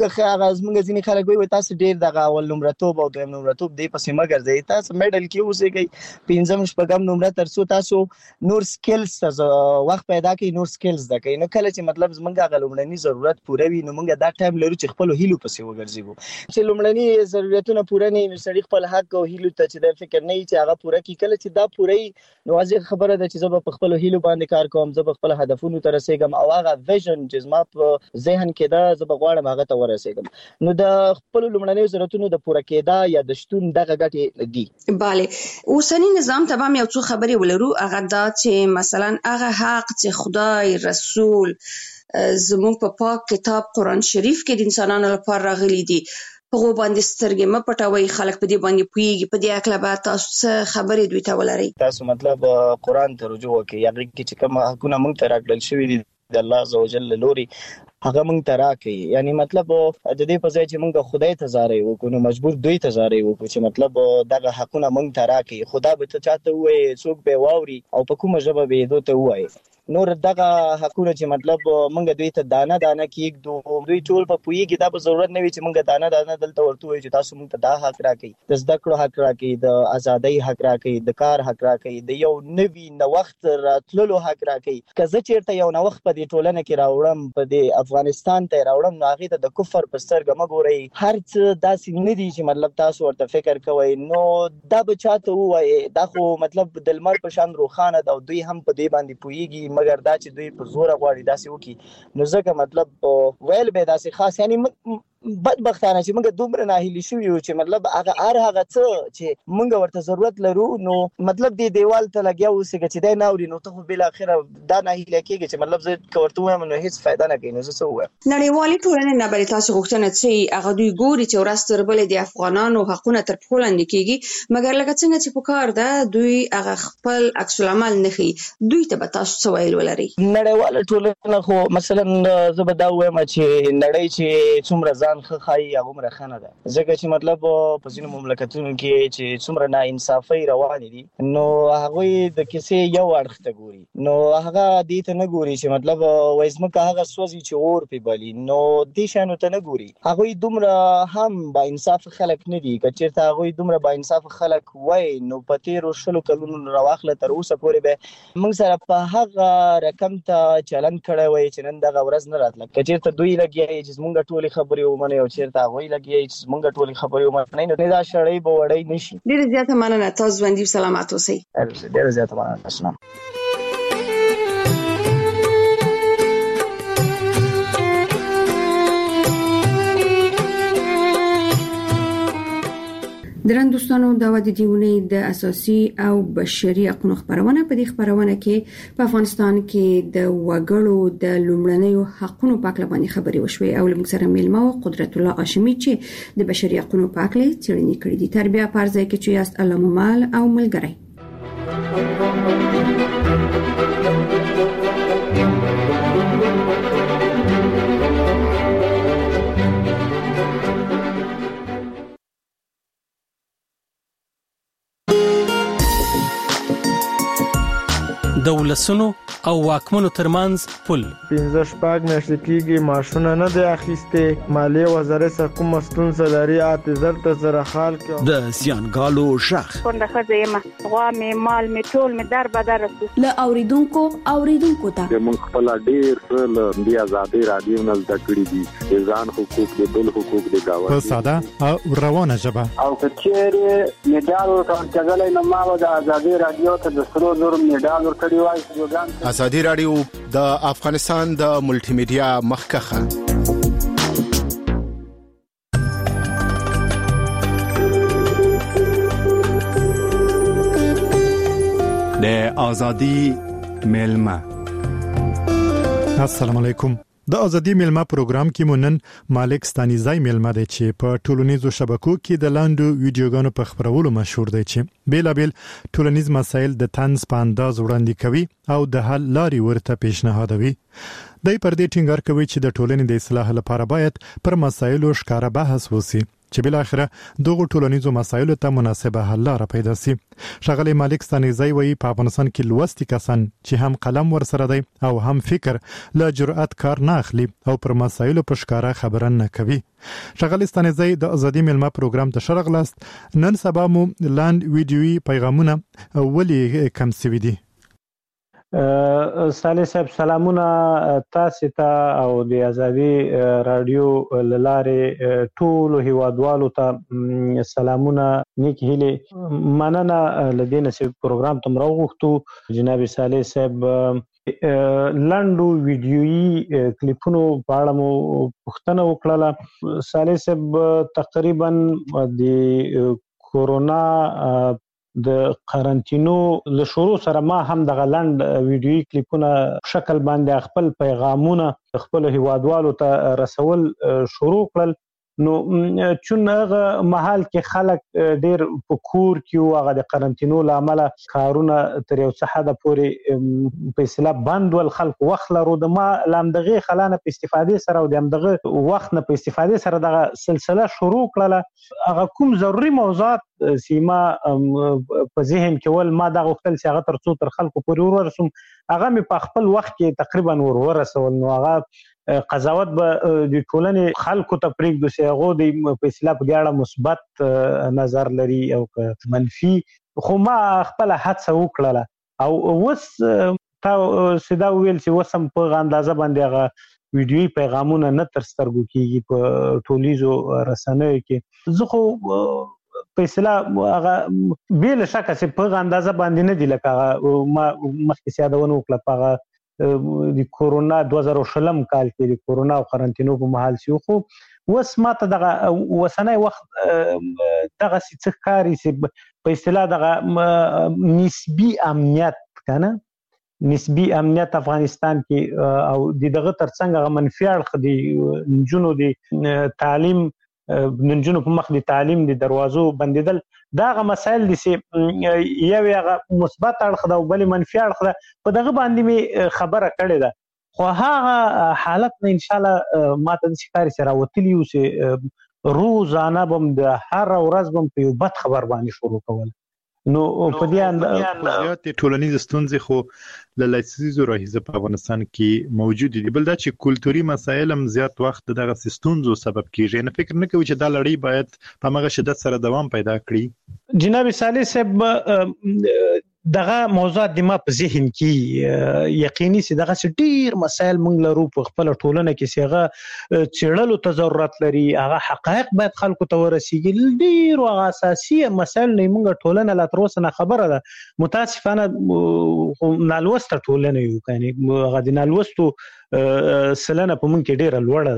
زمونږ ځینې خلک وایي تاسو ډېر دغه اول نمرتوب او دویم نمرتوب دې پسې مه ګرځئ، تاسو میډل کې اوسېږئ، پنځم شپږم نمره تر څو تاسو نور سکلز ته وخت پیدا کړئ، نور سکلز زده کړئ. نو کله چې مطلب زمونږ هغه لومړني ضرورت پوره وي نو موږ دا ټایم لرو چې خپلو هیلو پسې وګرځېږو. چې لومړني ضرورتونه پوره نه وي نو سړي خپل حق او هیلو ته چې د فکر نه وي چې هغه پوره کړي. کله چې دا پوره وي نو واضح خبره ده چې زه به په خپلو هیلو باندې کار کوم، زه به خپل هدفونو ته رسېږم او هغه ویژن چې زما په ذهن کې ده زه به غواړم هغه ته ورسېږم. نو د خپل لومړنیو ضرورتونو د پوره کېدا یا د شتون دغه ګټې دي. بله، اوسنی نظام ته هم یو څو خبرې ولرو. هغه دا چې مثلا هغه حق چې خدای رسول زموږ په پاک کتاب قرآن شریف کې د انسانانو لپاره راغلي دي، هغو باندې سترګې مه پټوئ. خلک په دې باندې پوهېږي. په دې هکله به تاسو څه خبرې دوی ته ولرئ؟ تاسو مطلب قرآن ته رجوع وکړئ. هغې کې چې کوم حقونه موږ ته راکړل شوي دي د الله عزوجل له لوري هغه موږ ته راکړي. یعنی مطلب د دې په ځای چې موږ خدای ته زارۍ وکړو نو مجبور دوی ته زارۍ وکړو چې مطلب دغه حقونه موږ ته راکړي. خدا به ته چاته ووایي، څوک به واوري او په کومه ژبه به یې دوی ته ووایي. نور دغه حقونه چې مطلب موږ دوی ته دانه دانه کېږدو، دوی ټول په پوهېږي. دا به ضرورت نه وي چې موږ دانه دانه دلته ورته ووایو چې تاسو موږ ته دا حق راکړئ، د زده کړو حق راکړئ، د ازادۍ حق راکړئ، د کار حق راکړئ، د یو نوي نوښت راتللو حق راکړئ. که زه چېرته یو نوښت په دې ټولنه کې راوړم، په دې افغانستان ته راوړم، نو هغې ته د کفر په سترګه مه ګورئ. هر څه داسې نه دي چې مطلب تاسو ورته فکر کوئ. نو دا به چاته ووایي، دا خو مطلب د لمر په شان روښانه ده او دوی هم په دې باندې پوهېږي. مګر دا چې دوی په زوره غواړي داسې وکړي نو ځکه مطلب ویل به داسې خاص یعنی بدبختانه چې موږ دومره ناهیلي شوي یو چې مطلب هغه څه چې موږ ورته ضرورت لرو نو مطلب دې دیوال ته لګیا اوسېږه چې دی نه اوري، نو ته خو بالاخره دا ناهیله کېږي چې مطلب زه که ورته ووایم نو هېڅ فایده نه کوي. نو زه څه ووایم؟ نړیوالې ټولنې نه بلې تاسو غوښتنه څه هغه دوی ګوري چې ورځ تر بلې د افغانانو حقونه تر پښو لاندې کېږي، مګر لکه څنګه چې په کار ده دوی هغه خپل عکس العمل نه ښیي. دوی ته به تاسو څه ویل ولرئ؟ نړیواله ټولنه خو مثلا زه به دا ووایم چې نړۍ چې څومره ځان ښه ښایي هغومره ښه نه ده، ځکه چې مطلب په ځینو مملکتونو کې چې څومره ناانصافۍ روانې دي نو هغوی د کیسې یو اړخ ته ګوري، نو هغه دې ته نه ګوري چې مطلب وایي ځمکه هغه سوځي چې اور پرې بلي، نو دې شیانو ته نه ګوري. هغوی دومره هم با انصافه خلک نه دي. که چېرته هغوی دومره با انصافه خلک وای نو په تېرو 20 کلونو راواخله تر اوسه پورې به موږ سره په هغه رقم ته چلند کړی وای چې نن دغه ورځ نه راتله. که چېرته دوی لګیا چې زموږ ټولې خبرې ومنئ او چېرته هغوی لګیا چې زموږ ټولې خبرې ومنئ نو دا شړۍ به وړۍ نه شي. ډېره زیاته مننه. تاسو ژوندي سلامات اوسئ. ډېره زیاته مننه. درنو دوستانو دا د دیونې د اساسي او بشري حقوقو خبرونه په دې خبرونه کې په افغانستان کې د وګړو د لومړنیو حقوقو په اړه باندې خبرې وشوي او موږ سره میلمه او قدرت الله هاشمي چې د بشري حقوقو په اړه څېړنې کړې دي. تربیه پرځای کې چې یاست الله ممال او ملګری. د ولسونو او واکمنو ترمنځ پل 15 میاشتې کېږي ماشونه نه دی اخیسته. مالیه وزارت څخه کوم ستونزه لري اعتذار ته سره حال کې د سیانګالو شخ څنګه خځه غوا می مال می ټول می در بدر ل اوریدونکو ته موږ خپل ډیر له دی آزادي رادیو نه زده کړی دي ځان حقوق د بل حقوق د گاوه په ساده او روانه ژبه او کچېره میډال ورکړل نو ما د آزادي رادیو ته د سرو زر میډال ورکړی وای. آزادي رادیو د افغانستان د ملټي میډیا مخکخه د آزادي میلمه. السلام علیکم. د ازادي میلمه پروګرام کې مونن مالک ستانیزای میلمه دی چې په ټولنیزو شبکو کې د لاندو ویډیوګانو په خبرولو مشهور دی چې بیلابل ټولنیز مسایل د طنز په انداز وړاندې کوي او د حل لارې ورته پیشنهادوي. دای پر دې ټینګار کوي چې د ټولنې د اصلاح لپاره باید پر مسایلو ښکارا بحث وشي چې بل اخره دغه ټولنیزو مسایلو ته مناسبه حل لاره پیدا شي. شغله مالک ستانیزای وایي په افغانستان کې لوستي کسان چې هم قلم ورسره دی او هم فکر له جرأت کار نه اخلي او پر مسایلو په ښکارا خبرن نه کوي. شغله ستانیزای د ازادي میلمه پروګرام ته شرغلاست. نن سبا مو لاند ویډیوي پیغامونه ولي کم سوي دي. صالح صاحب سلامونه تاسو ته او د ازادي رادیو لاره ټول هیوادوالو ته سلامونه نیک هیله مننه لدینه سي پروګرام تم راغوښتو جناب صالح صاحب لاندو ویډیوي کلیپونو په اړه مو پوښتنه وکړه. صالح صاحب تقریبا د کورونا د قرنټینو له شروع سره ما هم د غلند ویډیوي کلیپونه شکل باندې خپل پیغامونه خپل هیوادوالو ته رسول شروع کړل. نو چون هغه محل کې خلک ډیر په کور کې هغه د قرنټینو لامل کارونه تر یو څه حد پورې په اصطلاح بند ول خلک وخت لرو د ما لامدغه خلانه په استفاده سره او دغه وخت نه په استفاده سره دغه سلسله شروع کړله. هغه کوم ضروري موضوعات سیما په ذهن کې ول ما دغه وختل چې هغه تر خلکو پورې ورسوم هغه می په خپل وخت کې تقریبا ورسول. نو هغه قضاوت به د ټولنې خلکو ته پرېږدو چې هغه د په اصطلاح په اړه مثبت نظر لري او منفي، خو ما خپل هڅه وکړه او وس تا سیدا ویل چې وسم په اندازه باندې هغه ویډیوي پیغامونه نه تر سترګو کیږي په ټولیزو رسنیو کې. زه خو په اصطلاح هغه بیل شکه چې په اندازه باندې نه دی لکه ما مخکې یادونه وکړه په د کورونا 2020 کال کې د کورونا او قرنټینو په محل شو. خو وس ماته دغه وسنۍ وخت دغه څه کاری چې په اصطلاح دغه نسبی امنیت کنه نسبی امنیت افغانستان کې او دغه ترڅنګ منفي اړخ دی نجونو د تعلیم نجونو په مخ د تعلیم د دروازو بندیدل داغه مسائل دي چې یو هغه مثبت اړخ دا او بل منفي اړخ دا په دغه باندې می خبره کړې ده. خو هغه حالت نه ان شاء الله ماته د شکاري سره وتلی او چې روزانه بم د هر ورځ بم په یو بد خبر باندې شروع کول. نو په دې اندازه ټولنیز ستونزې خو له لسیزو راهیسه په افغانستان کې موجود دي، بل دا چې کلتوري مسایل هم زیات وخت دغه ستونزو سبب کیږي. نه فکر نه کوي چې دا لړۍ باید په هغه شدت سره دوام پیدا کړي. جناب صالح صاحب دغه موضوعات د ما په ذهن کې یقیني سي دغه ډیر مسایل موږ لرو په خپل ټولنه کې سیغه چړلو ته ضرورت لري. هغه حقایق باید خلکو ته ورسیږي. ډیر او اساسي مسایل نه موږ ټولنه لا تر اوسه نه خبره ده. متاسفانه نالوسته ټولنه یو کني هغه د نالوستو سلنه په مونږ کې ډیره لوړه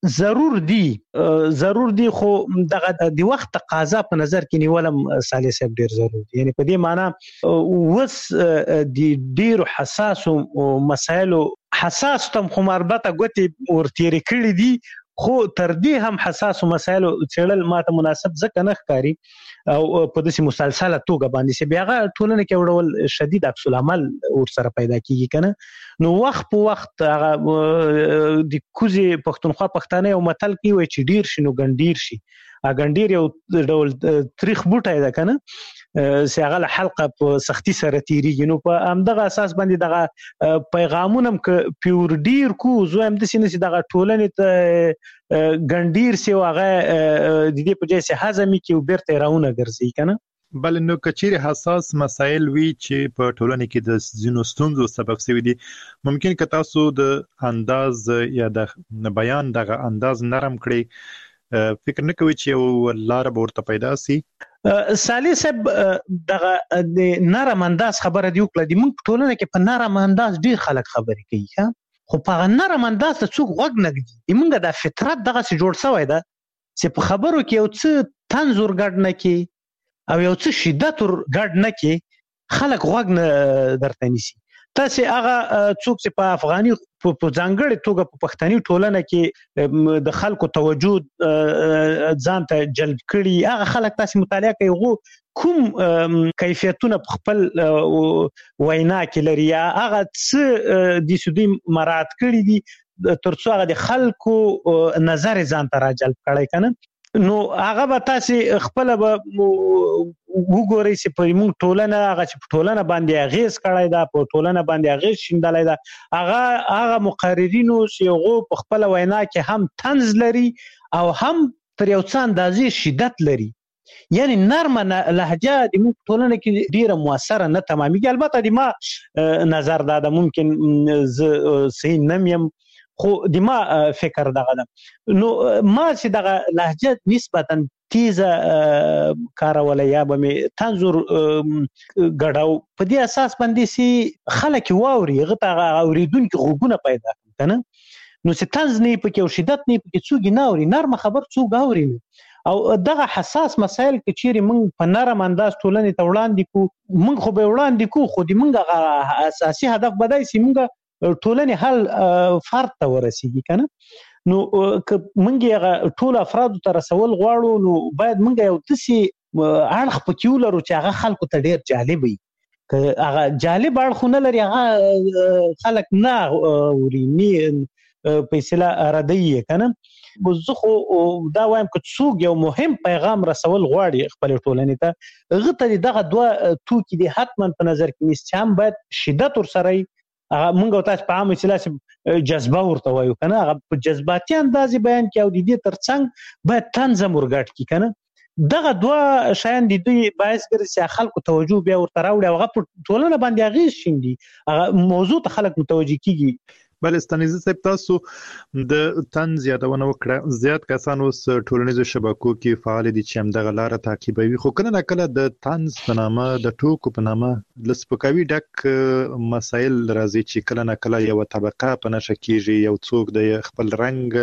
ده. ضرور دی خو دغه د وخت تقاضا په نظر کې نیولم صالح صاحب ډیر ضروري دی. یعنی په دې معنی وس د ډیرو حساسو مسایلو حساس تم خو مربطه ګوتې ورتيري کړې دي، خو تر دې هم حساسو مسایلو چړل ماته مناسب ځکه نه ښکاری او په داسې مسلسله توګه باندې چې بیا ټولنه کې وړول شدید عکس العمل ور سره پیدا کیږي کنه. نو وخت په وخت هغه د کوزي پښتونخوا پښتانه یو متل کې وای چې ډیر شنو ګنډیر شي. اګنډیر یو ډول تاریخ بوټای ده کنه چې هغه حلقه په سختي سره تیریږي. نو په همدغه اساس باندې دغه پیغامونه ک پیور ډیر کو زو هم د سینې دغه ټولنې ته ګنډیر سی واغه د دې په ځای هضمي کې وبرته راونه ګرځي کنه. بل نو کچیر حساس مسایل وی چې په ټولنه کې د زینو ستونزو سبب شوی دي، ممکن که تاسو د انداز یا د بیان دغه انداز نرم کړئ، فکر نه کوي چې یو لار به ورته پیدا سي؟ صالح صاحب دغه د نرم انداز خبره دی وکړه. د موږ ټولنه کې په نرم انداز ډیر خلک خبرې کوي، خو په نرم انداز ته څوک غوږ نه ږدي. موږ د فطرت دغه څه جوړ شوی ده چې په خبرو کې یو څه طنز ورګډ نه کی او یو څه شدت ورګډ نه کی، خلک غوږ نه درته نیسي. تاسو هغه څوک چې په افغاني په ځانګړي توګه په پښتني ټولنه کې د خلکو توجه ځان ته جلب کړي، هغه خلک تاسو مطالعه کوي کوم کیفیتونه په خپل وینا کې لري، هغه څه د سودی مراد کړي دي ترڅو هغه د خلکو نظر ځان ته راجلب کړي کنه. نو هغه به تاسو خپل به وګورئ چې په موږ ټولنه هغه چې په ټولنه باندې اغیز کړی دا، په ټولنه باندې اغیز شیندلای دا، هغه مقررینو چې هغه په خپل وینا کې هم طنز لري او هم تر یو څه اندازې شدت لري. یعنی نرمه لهجه د موږ ټولنه کې ډیره موثره نه تمامېږي. البته د ما نظر دا ممکن ز صحیح نمیم، خو د ما فکر دغه ده. نو ما چې دغه لهجه نسبتا تیزه کارول یا به می تنظر غړاو په دې اساس باندې سي خلک واوري غته اوریدونکو غوګونه پیدا کنه. نو چې تنز نه پکې او شدت نه پکې څوګ نه اوري، نرم خبر څوګ اوري. او دغه حساس مسایل کې چیرې موږ په نرم انداز ټولنې ته وړاندې کو، موږ خو به وړاندې کو، خو د موږ اساسي هدف بدای سي موږ ټولنې حل فرد ته ورسیږي کنه. نو که موږ ټول افراد ته رسول غواړو نو باید موږ یو دسي اړخ پکې ولرو چې هغه خلکو ته ډیر جالب وي. که هغه جالب اړخ نه لري هغه خلک نه ورینی په اصطلاح ردی کنه. زه خو دا وایم که څوک یو مهم پیغام رسول غواړي خپل ټولنې ته، هغه ته دغه دوه توکي دي حتما په نظر کې نیسي چې هم باید شدت ورسره مونږ تاسو په عام اصطلاح جذبه ورته وایو کنه، هغه په جذباتي اندازې بیان کې او د دې ترڅنګ باید طنز مرګټ کی کنه. دغه دوه شیان د دوی باعث ګرځي چې خلکو توجه بیا ورته راوړي او هغه په ټولنه باندې اغیز شیندي، هغه موضوع ته خلک متوجه کیږي. بل ستانیزه صاحب تاسو د طنز یادونه وکړه، زیات کسان اوس ټولنیزو شبکو کې فعال دي چې همدغه لاره تعقیبوي، خو کله نه کله د طنز په نامه د ټوکو په نامه لسپکاوي ډک مسایل راځي چې کله نه کله یو طبقه په نشه کیږي، یو څوک د خپل رنگ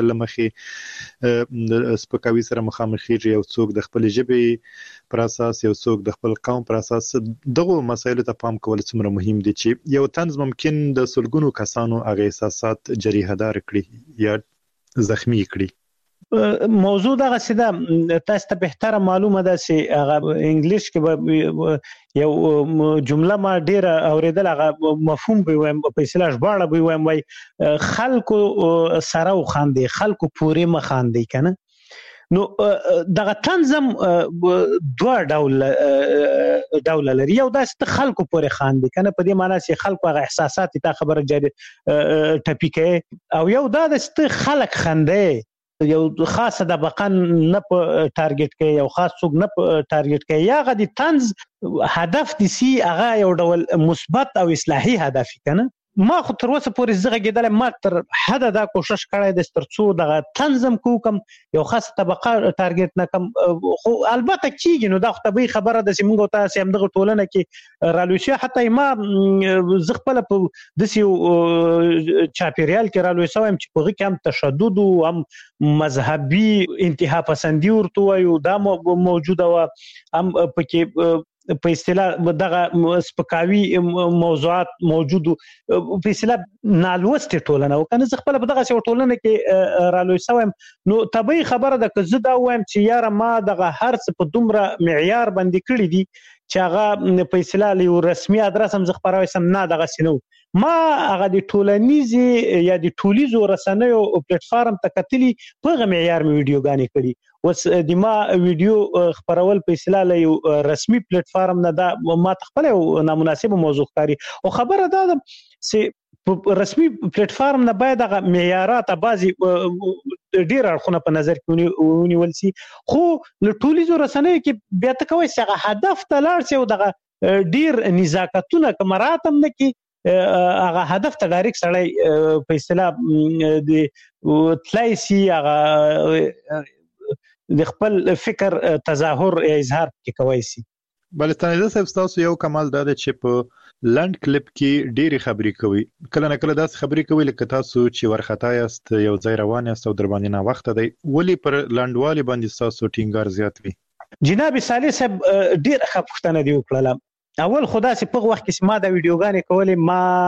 لمخې د سپکاوي سره مخامخ کیږي، یو څوک د خپل ژبې پر اساس، یو څوک د خپل قوم پر اساس. دغه مسایل ته پام کول څومره مهم دي چې یو طنز ممکن د سلګونو کسانو هغه احساسات جریحه دار کړي یا زخمی کړي. موضوع دغه سده تاسو ته بهتره معلومه ده چې هغه انګلیش کې یو جمله ما ډیره اوریدل، هغه مفهوم به وایم په اصطلاح ژباړه به وایم وای خلکو سره وخاندي، خلکو پورې مخاندي کنه. نو دغه تنظیم دوه ډول لري، یو داسې خلکو پورې خاندي کنه په دې معنی چې خلکو هغه احساسات ته خبره جاري ټپی کوي، او یو داسې خلک خنده یو خاصه د بقن نه په ټارګټ کوي، یو خاص څوک نه په ټارګټ کوي، یا غدي طنز هدف دي سي هغه یو ډول مثبت او اصلاحي هدف کنه. ما خو تر اوسه پورې زغه کېدل ما تر حد دا کوشش کړی د ترڅو د تنظیم کوم یو خاص طبقه ټارګټ نه کم خو البته کیږي نو دا خو طبيعي خبره ده چې موږ تاسو هم دغه ټولنه کې رالوشي حتی ما زغپل په دسیو چاپیریال کې رالوشي هم چې په کې هم تشدد او هم مذهبي انتها پسندي ورته وایو دا موجوده و هم پکې په اصطلاح دغه سپکاوي موضوعات موجود په اصطلاح نالوست ټولنه او کنه خپل په دغه ټولنه کې رالوي سوم نو طبيعي خبره ده که زه دا وایم چې یاره ما دغه هر څه په دومره معیار باندې کړی دي چې هغه په اصطلاح یو رسمي ادرس هم زخبروي سم نه دغه سينو ما هغه د ټولنیزي یا د ټولیزو رسنیو پلیټ فارم ته کتلی په معیار می ویډیوګانې کړي وس د ما ویډیو خبرول په اصطلاح یو رسمي پلیټ فارم نه دا ما تخپل نامناسب موضوع کاری او خبره ده چې رسمي پلیټ فارم نه باید هغه معیارات بعضي ډیر اړخونه په نظر کې ونیول شي خو له ټولیزو رسنیو کې بیا ته کوي چې هدف ته لاړ شي او دغه ډیر نزاکتونه کمراتم نه کې هغه هدف ته ډایرکټ سړی په اصطلاح د تلایسي هغه د خپل فکر تظاهر اظهار کې کوي سي بلستاني صاحب تاسو یو کمال دا چې په لند کلیپ کې ډېری خبرې کوي کله نه کله داس خبرې کوي لکه تاسو چې ورختا یاست یو ځای روان یاست او در باندې نه وخت دی ولی پر لندوالي باندې تاسو ټینګار زیات وي جناب صالح صاحب ډېر خپښتنه دی وکړه اول خدا سي په وخت کې ما دا ویډیوګانې کولې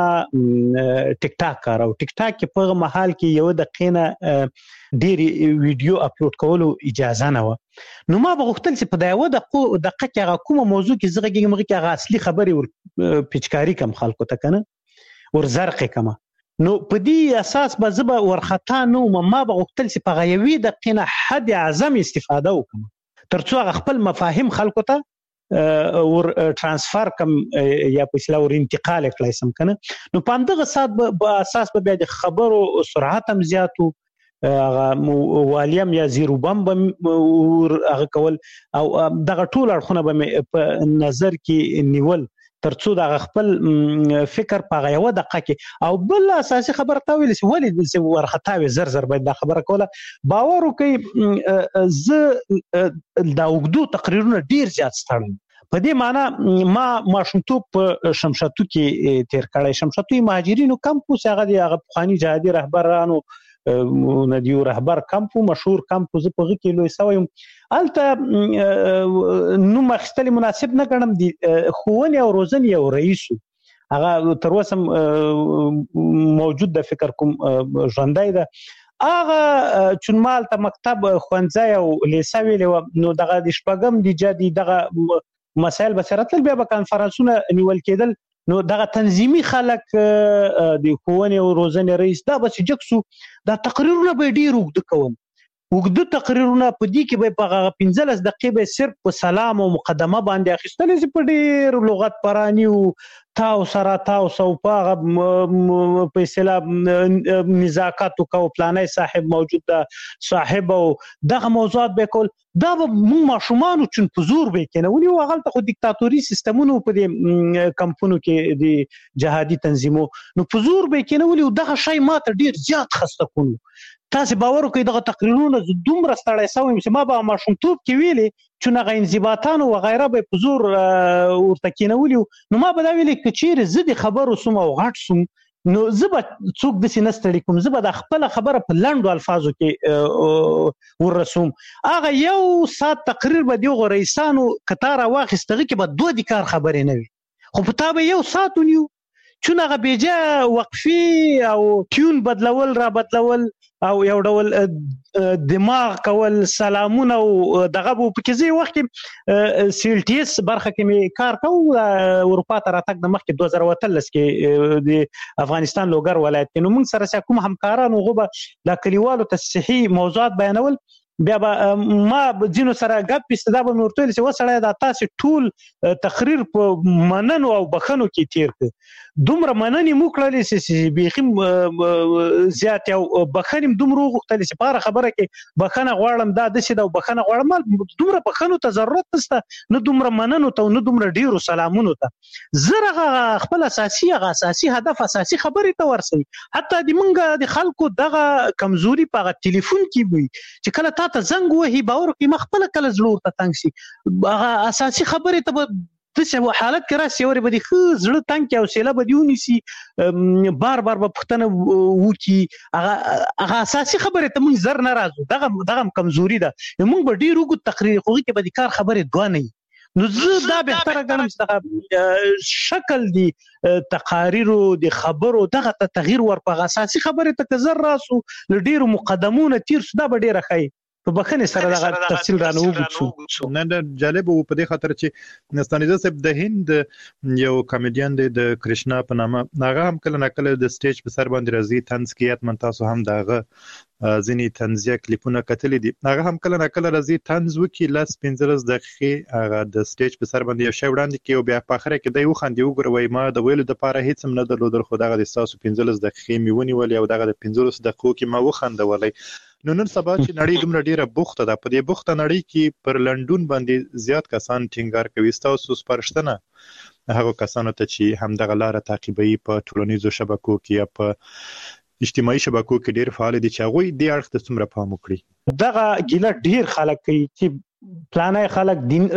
ما ټیک ټاک کارو ټیک ټاک کې په محل کې یو دقیقه ډېری ویډیو اپلوډ کولو اجازه نه و نو ما بغختل چې په دا یو دقیقه کې هغه کومه موضوع کې زغه کې مګه کې هغه اصلي خبري ور پچکاری کم خلکو ته کنه ور زرق کما نو په دې اساس به زبا ورختا نو ما بغختل چې په غیوي دقیقه حد اعظم استفاده وکم ترڅو هغه خپل مفاهیم خلکو ته ور ترانسفر کم یا په اصطلاح ور انتقال کړای سم کنه نو په همدغه سات په اساس به د خبرو سرعت هم زیاتو هغه والیم یا زیرو بم هغه کول او دغه ټول اړخونه به په نظر کې نیول ترڅو د خپل فکر په غیوه دقه کې او بل اساسي خبره تا ویل چې ولې ورختاوي زر زر باید دا خبره کوله باور وکي ز دا وګدو تقریرونه ډیر زیات ستړم په دې معنی ما ماشومتوب په شمشاتو کې تیر کړی شمشاتو مهاجرینو کمپوس هغه پخوانی جهادي رهبرانو ندیو رهبر کمپو مشهور کمپو ز په کې لوي سویم الته نو مخستلی مناسب نه ګڼم دي خوونی او روزن یو رئیس هغه تر اوسه موجود د فکر کوم ژوندای ده هغه چونمال ته مکتب خوانځي او لیساوی نو دغه د شپږم د جدي دغه مسائل بصیرت بیا په کانفرنسونه نیول کېدل نو دغه تنظیمي خلک د خوونی او روزن رئیس دا بس جکسو دا تقریرونه به ډیر وګد کوم وګد تقریرونه په دې کې به په 15 دقیقې به صرف په سلام او مقدمه باندې اخیستل چې په ډیر لغت پرانی او تاو سره تاو سو په په اصطلاح نزاکت او پلانای صاحب موجود ده صاحب او دغه موضوعات به کول دا مو ماشومان چون پزور به کنه ونی واغلته خو دیکتاتوري سیستمونو په دې کمپونو کې د جهادي تنظیمو نو پزور به کنه ولي دغه شی ماته ډیر زیات خسته کونو تاسو باور کوئ دغه تقریرونه دومره ستړی سوم چې ما به ماشومتوب کې ویلي چې نه انضباطانو و غیره به پزور ورته کینولي نو ما به دا ویلي چې زه د خبرو سم او غټ سم نو زبا څوک د سینستړي کوم زبا د خپل خبره په لندو الفاظو کې ورسوم هغه یو سات تقریر به دی غریسانو قطار واخستغه کې به دوه د کار خبرې نه وي خو په تابه یو سات ونیو چون هغه بیجا وقفي او ټیون بدلول را بدلول او یو ډول دماغ کول سلامونه او دغه په کیږي وخت سیلټیس برخه کې می کار کوم اروپا ته راتګ د مخ کې 2013 کې د افغانستان لوګر ولایت کې نو موږ سره کوم همکارانو غوبه د کلیوالو تصحیح موضوعات بیانول بیا ما جنو سره غپ استدا به ورته چې وسړی دا تاسو ټول تقریر په مننو او بخنو کې تیر کړ دومره مننې مو کړلې چې بيخي زیات او بخنیم دومره غوښتل چې پاره خبره کې بخنه غواړم دا د څه دا بخنه غواړم دومره بخنو ته ضرورت نشته نه دومره مننو ته نه دومره ډیرو سلامونو ته زره خپل اساسي هدف اساسي خبرې ته ورسي حتی د منګه د خلکو دغه کمزوري په ټلیفون کې وي چې کله ته زنګ وهي باور کې مخبل کله زړه ته تنګ شي هغه اساسي خبره ته د څه حالت کې راسي اوري بده خو زړه تنګ او سیله بدیونی سي بار په پښتنه وکی هغه اساسي خبره ته مونږ زر ناراضو دغه کمزوري ده مونږ به ډیرو کو تقریر کوي کې به کار خبره دوه نه نو زه دا بهتره ګڼم چې شکل دی تقاریرو د خبرو دغه تغییر ورپغه اساسي خبره ته زر راسو ډیرو مقدمونه تیر سودا به ډیره خای په بخنه سره دغه تفصیل رانه وګورئ نه جالب وو په دې خاطر چې نستانیزه صاحب د هند یو کامیډین دی د کرشنا په نامه هغه هم کله نکله د سټیج په سر باندې راځي طنز کیات من تاسو هم دغه ځینی طنزیه کلیپونه کتلې دي هغه هم کله نکله راځي طنز وکي لاس 15 دقیقې هغه د سټیج په سر باندې یو شی وړاندې کوي او بیا په اخر کې دی وخندي وګوروي ما د ویلو د پاره هیڅ هم نه درلودل خو دغه د تاسو 15 دقیقې میونی ولې او دغه د 15 دقیقو کې ما وخندولې نو نن سبا چې نړۍ دومره ډیره بوخته ده په دې بوخته نړۍ کې پر لندن باندې زیات کسان ټینګار کوي تاسو سپارښتنه هغه کسانو ته چې هم دغه لار تعقیبوي په ټولنیزو شبکو کې یا په اجتماعي شبکو کې ډیر فعال دي چې هغه دې اړخ ته څومره پام وکړي دغه ګیله ډیر خلک کوي چې پلانای خلک دین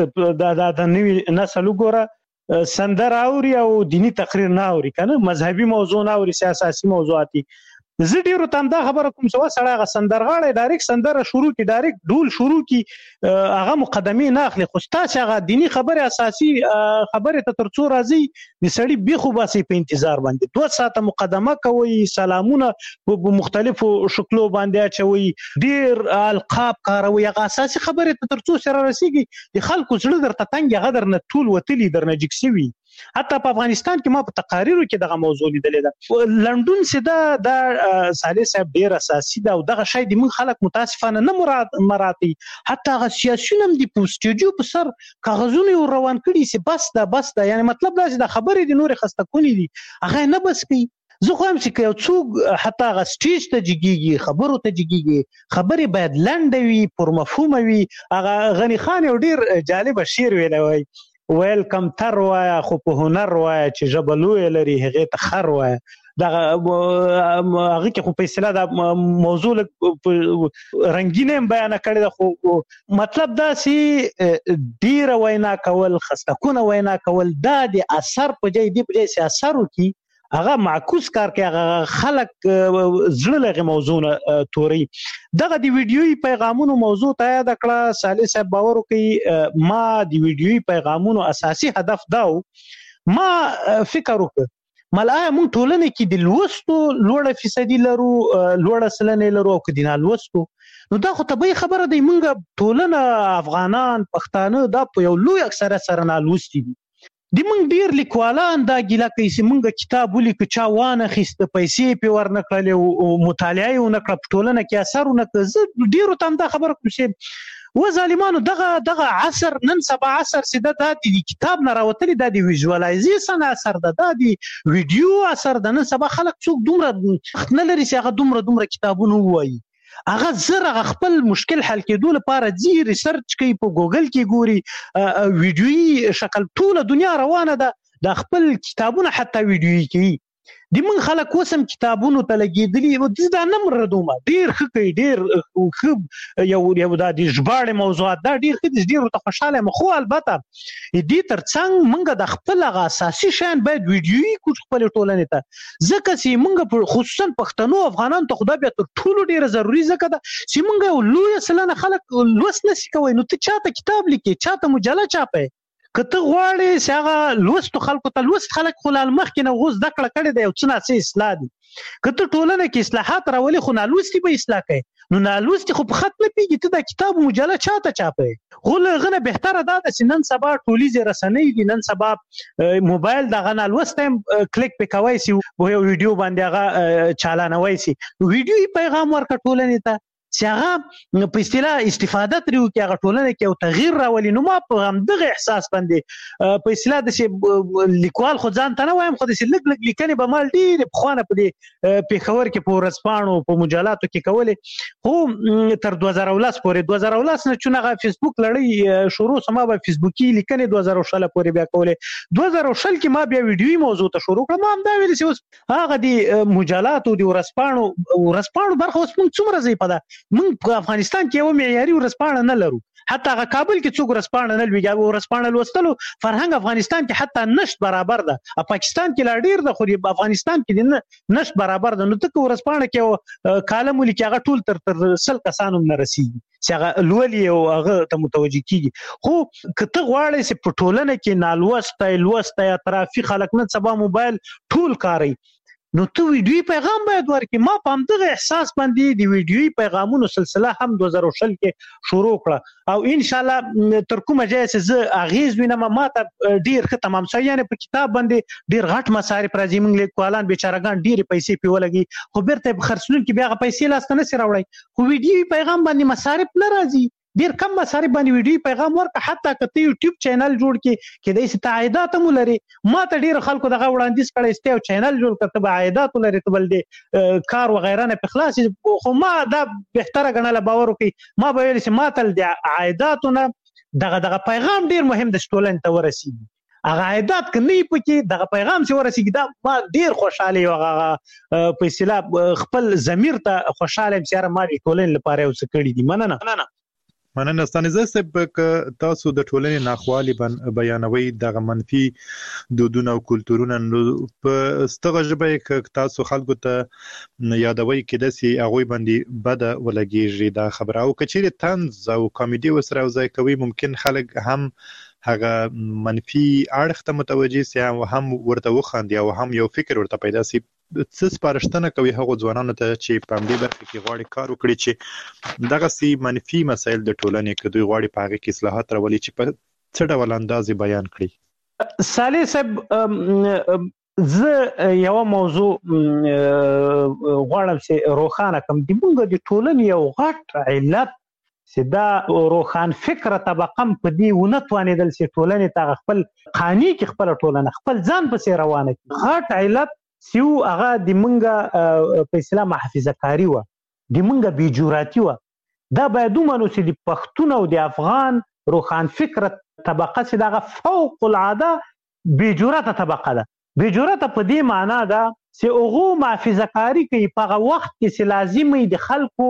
د نوې نسل وګوره سندر اوري او دینی تقریر نه اوري کنه مذهبي موضوع نه اوري سیاسي موضوعاتي زه ډیرو تم دا خبره کوم څه سړی غ سندرغاړي ډایرکټ سندره شروع کی ډایرکټ ډول شروع کی هغه مقدمه نه اخلي خو تاسو هغه دینی خبره اساسي خبره ته ترڅو راځي د سړی بیخو باسي په انتظار باندې 2 ساعته مقدمه کوي سلامونه په مختلفو شکلو باندې اچوي ډیر القاب کاروي هغه اساسي خبره ته ترڅو سره رسیږي د خلکو زړه درته تنګ غدر نه ټول وتلی درنه جکسوي حتی په افغانستان کې ما په تقاریرو کې دغه موضوع لیدلې ده لندن سده د صالح صاحب ډیر اساسي ده او دغه شی د من خلک متاسفانه نه مراتي حتی هغه سیاسيون هم د پوسټیجو په سر کاغذونه روان کړي چې بس ده یعنی مطلب دا چې د خبرې د نور خسته کونی دي هغه نه بس کوي زه خو هم چې یو څوک حتی هغه سټیج ته جګیږي خبرو ته جګیږي خبرې باید لنډه وي پر مفهوم وي هغه غنی خان یو ډیر جالب شعر ویلی ویلکم تر وایا خو په هنر وایا چې جبلوی لري هغه ته خر وایا دغه هغه کې خو په اصطلاح د موضوع رنگینه بیان کړی دا خو مطلب دا چې ډیر وینا کول خستکونه وینا کول دا د اثر په ځای دی په ځای اثر وکي هغه معکوس کار کوي هغه خلک زړه لغه موضوع توري دغه دی ویډیوي پیغامونو موضوع ته یاد کړه صالح صاحب باور کوي ما دی ویډیوي پیغامونو اساسي هدف داو ما فکر وکړ ملای مون ټولنه کې د لوستو لوړه فیصدي لرو لوړه سلنه لرو او کدي نه لوستو نو دا خو طبيعي خبره دی مونږ ټولنه افغانان پښتانه دا په یو لوی اکثره سره نه لوستي دي د مونږ ډیر لیکوالان دا ګیله کوي چې مونږ کتاب ولیکو چا وانه خسته پیسې په ورنکړل او مطالعه یې ونکړه ټولنه کې اثر ونکړه ډیرو تم دا خبره کوم چې و ظالمانو دغه عصر نن سبا عصر سده د کتاب نه راوتلی د ویژوالایزیشن اثر ده د ویډیو اثر ده نن سبا خلک څوک دومره نه لري چې هغه دومره کتابونه وایي هغه زره خپل مشکل حل کېدو لپاره ځي ریسرچ کوي په ګوګل کې ګوري ویډیوي شکل ټول دنیا روانه ده د خپل کتابونه حتی ویډیوي کوي د من خلک وسم کتابونو ته لګیدلی او د نمبر ردومه ډیر خکې ډیر یو د ژباړې موضوعات دا ډیر ته خوشاله مخو البته دې ترڅنګ مونږ د خپل اساسي شان باید ویډیوي کو خپل ټولنې ته ځکه چې مونږ خصوصا پښتنو افغانان ته خدای بیا تر ټولو ډیر ضروری ځکه دا چې مونږ لوی سلنه خلک لوست نشي کوي نو ته چاته کتاب لیکي چاته مجله چاپه کته غواړي چې هغه لوست خلکو ته لوست خلک خلال مخ کې نه غوز دکړه کړي دی او څه نه اصلاح دي کته ټولنه کې اصلاحات راولي خو نه لوستي به اصلاح کوي نو نه لوستي خو په خط نه پیږي ته د کتاب مجله چاته چاپه خو لغنه بهتره ده چې نن سبا ټولیز رسنۍ دي نن سبا موبایل دغه نه لوستم کلیک پکوي سي یو ویډیو باندې هغه چالانوي سي ویډیو پیغام ورکړ ټولنه ته چې هغه په اصطلاح استفاده ترې وکړي، هغه ټولنه کې یو تغییر راولي. نو ما په همدغه احساس باندې په اصطلاح داسې لیکوال خو ځان ته نه وایم، خو داسې لږ لږ لیکنې به ما ډېرې پخوانه په دې پېښور کې په ورځپاڼو په مجلاتو کې کولې، خو تر 2019 پورې 2019 نه چون هغه فیسبوک لړۍ شروع سما به فیسبوکي لیکنې 2020 پورې بیا کولې. 2020 کې ما بیا ویډیوي موضوع ته شروع کړم. ما هم دا ویل چې اوس هغه د مجلاتو د ورځپاڼو برخه اوس موږ څومره ځای په ده، موږ په افغانستان کې یو معیاري ورځپاڼه نه لرو. حتی هغه کابل کې څوک ورځپاڼه نه لوي، ورځپاڼه لوستلو فرهنګ افغانستان کې حتی نشت برابر ده. پاکستان کې لا ډیر ده، خو افغانستان کې نشت برابر ده. نو ته ورځپاڼه کې کالم ولیکي، هغه ټول تر 100 کسانو نه رسیږي چې هغه لولي او هغه ته متوجه کیږي. خو کته غواړي چې په ټولنه کې نالوسته یا ترافیک خلک نن سبا موبایل ټول کاروي، نو ته ویډیوي پیغام باید ورکړي. ما په همدغه احساس باندې د ویډیوي پیغامونو سلسله هم 2020 کې شروع کړه، او ان شاء الله تر کومه ځای چې زه اغیز وینم ما ته ډیر ښه تمام شوی. یعنی په کتاب باندې ډیر غټ مصارف راځي، موږ لیکوالان بیچارهګان ډیرې پیسې پې ولګي، خو بیرته په خرڅلونکي بیا هغه پیسې لاسته نشي راوړی. خو ویډیوي پیغام باندې مصارف نه راځي، ډیر کم مصارف باندې ویډیو پیغام ورکړه. حتی که ته یوټیوب چینل جوړ کړې کېدای شي ته عایدات هم ولري. ما ته ډیر خلکو دغه وړاندیز کړی چې یو چینل جوړ کړه، ته به عایدات ولري، ته بل دې کار وغیره نه په خلاص. خو ما دا بهتره ګڼله، باور وکړئ ما به ویل چې ما ته د عایداتو نه دغه پیغام ډیر مهم د ټولنې ته ورسیږي. هغه عایدات که نه وي پکې، دغه پیغام چې ورسیږي، دا ما ډیر خوشحاله یم. هغه په اصطلاح خپل ضمیر ته خوشحاله یم چې یاره ما د ټولنې لپاره یو څه کړي دي. مننه ستانزه صاحب، که تاسو د ټولنې ناخوالي بیانوي، دغه منفي دودونه او کلتورونه، نو په ستغه ژبه کې تاسو خلکو ته یادوي کېدای شي هغوی باندې بده ولګېږي دا خبره، او که چیرې طنز او کامیډي ورسره یوځای کوي، ممکن خلک هم هغه منفي اړخ ته متوجه سي او هم ورته وخاندي او هم یو فکر ورته پیدا سي. څه سپارښتنه کوي هغو ځوانانو ته چې په همدې برخه کې غواړي کار وکړي چې دغسې منفي مسایل د ټولنې که دوی غواړي په هغې کې اصلاحات راولي، چې په څه ډول انداز یې بیان کړي؟ صالح صاحب، زه یوه موضوع غواړم چې روښانه کړم. د موږ د ټولنې یو غټ علت چې دا روښان فکره طبقه په دې ونه توانېدل چې ټولنې ته خپل قانع کړي، خپله ټولنه خپل ځان پسې روانه کړي. غټ علت چې هغه د موږ په اصطلاح محافظه کاري وه، د موږ بېجراتي وه. دا باید ومنو چې د پښتون او د افغان روښان فکره طبقه چې دغه فوق العاده بېجرته طبقه ده. بېجرته په دې معنا ده چې هغو محافظه کاري کوي په هغه وخت کې چې لازم وي د خلکو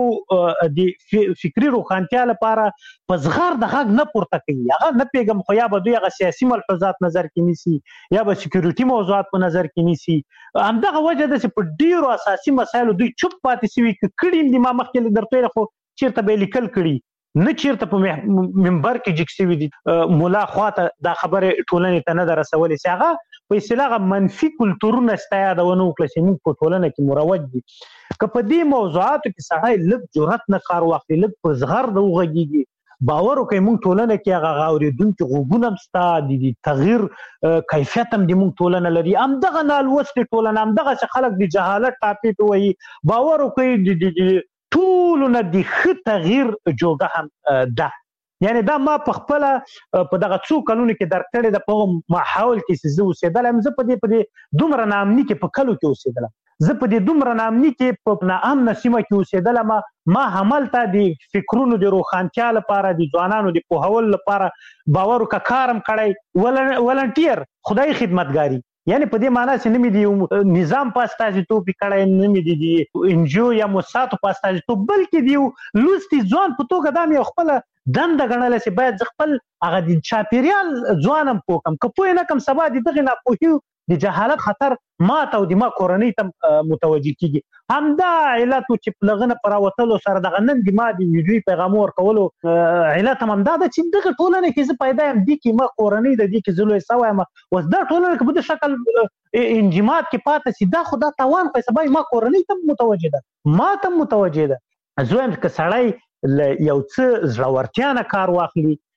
د فکري روښانتیا لپاره په زغر د غږ نه پورته کوي. هغه نه پوهېږم، خو یا به دوی هغه سیاسي ملحوظات نظر کې نیسي یا به سکیورټي موضوعات په نظر کې نیسي. همدغه وجه ده چې په ډېرو اساسي مسایلو دوی چوپ پاتې شوي. که کړي دي ما مخکې درته ویل، خو چېرته به یې لیکل کړي، نه چیرته په منبر کې جګ شوي دي. مولا خواته دا خبرې ټولنې ته نه ده رسولې چې هغه په اصطلاح منفي کلتورونه ستا یادونه وکړه چې موږ په ټولنه کې مروج دي. که په دې موضوعاتو کې سړی لږ جرأت نه کار واخلي، لږ په زغر د وغږېږي، باور وکړئ موږ ټولنه کې هغه اورېدونکي غوږونه هم شته، د تغییر کیفیت هم د موږ ټولنه لري. همدغه نالوستې ټولنه، همدغسې خلک د جهالت ټاپې ته وایي، باور وکړئ د ټولو نه د ښه تغییر جوګه هم ده. یعنی دا ما په خپله په دغه څو کلونو کې درک کړې ده. په ماحول کې چې زه اوسېدلی یم، زه په دې دومره ناامني کې په کلو کې اوسېدلم، زه په دې دومره ناامني کې په ناامنه سیمه کې اوسېدلم. ما هملته د فکرونو د روښانتیا لپاره، د ځوانانو د پوهولو لپاره باور وکړه کار هم کړی، ولنټیر خدای خدمتګاري. یعنی په دې معنا چې نه مې د نظام په استازیتوب کړی، نه مې د انجیو یا موسساتو په استازیتوب، بلکې د یو لوستي ځوان په توګه دا مې خپله دنده ګڼله چې باید زه خپل هغه د چاپېریال ځوان هم پوه کړم. که پوه نه کړم، سبا د دغې ناپوهي د جهالت خطر ما ته او د ما کورنۍ ته متوجه کېږي. همدا علت و چې په هغه نه په راوتلو سره دغه نن د ما د ویډیوي پیغامو ورکولو علت هم همدا ده چې دغه ټولنه کې زه پیدا یم، دې کې ما کورنۍ ده، دې کې زه لوی سوی یم. اوس دا ټولنه که په دې شکل انجماد کې پاتې شي، دا خو دا تاوان خو سبا ما کورنۍ ته متوجه ده، ما ته متوجه ده. زه وایم که سړی له یو څه زړورتیا نه کار واخلي،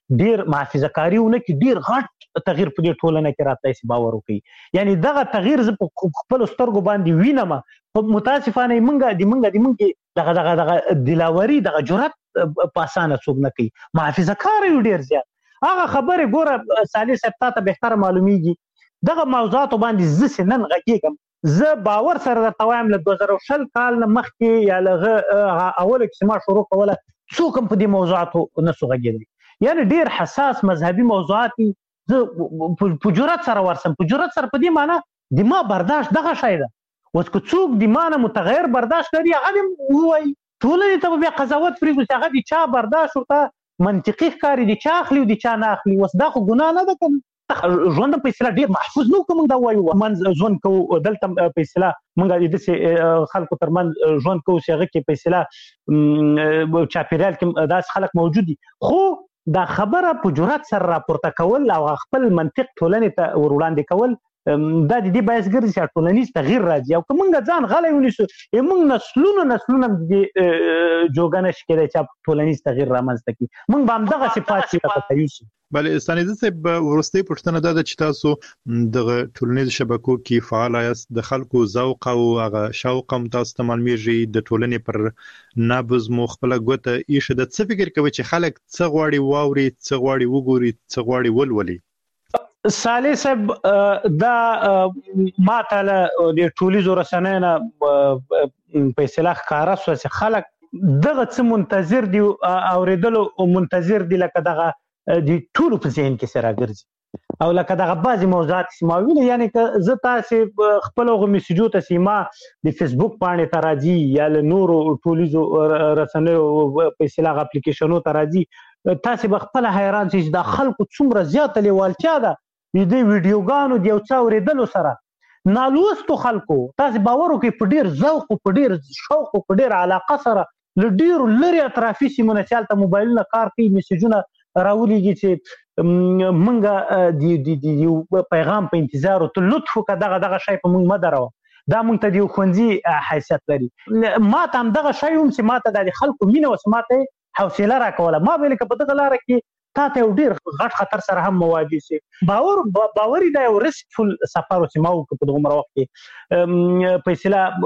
ډیر محافظه کاریونه کې ډیر غټ تغییر په دې ټولنه کې راتلی سي باور وکړي. یعنی دغه تغییر ز په خپل سترګو باندې وینم، متاسفانه موږ دغه دلاوري دغه جرأت په اسانه څوک نه کوي. محافظه کار یو ډیر زیات. هغه خبره ګوره صالح صاحب ته بهتر معلومیږي دغه موضوعات باندې زه نن غږیږم. زه باور سره درته وایم له 2020 کال نه مخکې یا لغه اوله کې ما شروع کوله څوک هم په دې موضوعاتو نه سو غږیدل. یعنی ډیر حساس مذهبي موضوعات زه په جرأت سره ورسم. په جرأت سره په دې معنی د ما برداشت دغه شی ده. اوس که څوک د ما نه متغیر برداشت لري هغه دې ووایي. ټولنې ته بیا قضاوت پرېږدو چې هغه د چا برداشت ورته منطقي ښکاري، د چا اخلي او د چا نه اخلي. اوس دا خو ګناه نه ده که ژوند په اصطلاح ډېر محفوظ نه که موږ دا ووایو منځ ژوند کوو. دلته په اصطلاح موږ د داسې خلکو ترمنځ ژوند کوو چې هغه کې په اصطلاح چاپېریال کې داسې خلک موجود دي. خو دا خبره په جرأت سره راپورته کول او خپل منطق ټولنې ته ور وړاندې کول دا د دې باعث ګرځي چې ټولنیز تغییر راځي. او که موږ ځان غلی ونیسو موږ نسلونه د جوګه نشي کېدای چې ټولنیز تغییر رامنځته کړي. موږ به همدغسې پاتې لکه یوسو. بله ستانیزه صاحب وروستۍ پوښتنه دا ده چې تاسو دغه ټولنیزو شبکو کې فعال یاست. د خلکو ذوق او هغه شوق هم تاسو ته معلومیږي. د ټولنې پر نبض مو خپله ګوته ایښې ده. څه فکر کوئ چې خلک څه غواړي واوري، څه غواړي وګوري، څه غواړي ولولي؟ صالح صاحب دا ما ته له د ټولیزو رسنیو نه په اصطلاح ښکاره شوه چې خلک دغه څه منتظر دي اورېدلو منتظر دي لکه دغه د ټولو په ذهن کې سره ګرځي او لکه دغه بعضې موضوعات چې ما ویلي. یعنې که زه تاسې خپل هغو میسیجو ته چې ما د فیسبوک پاڼې ته راځي یا له نورو ټولیزو رسنیو په اصطلاح اپلیکیشنو ته راځي تاسې به خپله حیران شئ چې دا خلکو څومره زیاته لیوالتیا ده د دې ویډیوګانو د یو څه اورېدلو سره. نالوستو خلکو تاسې باور وکړئ په ډېر ذوق او په ډېر شوق او په ډېر علاقه سره له ډېرو لرې اطرافي سیمو نه چې هلته موبایلونه کار کوي میسیجونه راولیږي چې موږ د یو پیغام په انتظار ته لطف وکړه دغه شی په موږ مه دروه. دا موږ ته د یو ښوونځي حیثیت لري. ما ته همدغه شی هم چې ما ته د خلکو مینه وه چې ما ته حوصله راکوله. ما ویل که په دغه لاره کې تا ته یو ډېر غټ خطر سره هم مواجه شي. باوري دا یو ریسکفل سفر و چې ما وکړو په دغومره وخت کې په اصطلاح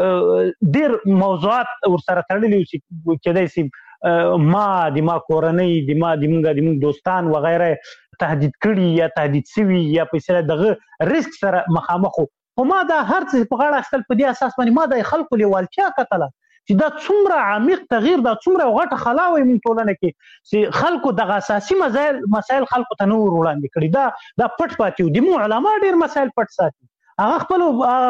ډېر موضوعات ورسره تړلي وو چې کېدای شي ما د ما کورنۍ د موږ دوستان وغیره تهدید کړي یا تهدید شوي یا په اصطلاح دغه ریسک سره مخامخ وو. خو ما دا هر څه په غاړه اخیستل په دې اساس باندې ما د خلکو لیوالتیا کتله چې دا څومره عمیق تغییر دا څومره غټه خلا وي موږ ټولنه کې چې خلکو دغه اساسي مسایل خلکو ته نه ور وړاندې کړي. دا پټ پاتې وو. د موږ علما ډېر مسایل پټ ساتي. هغه خپلو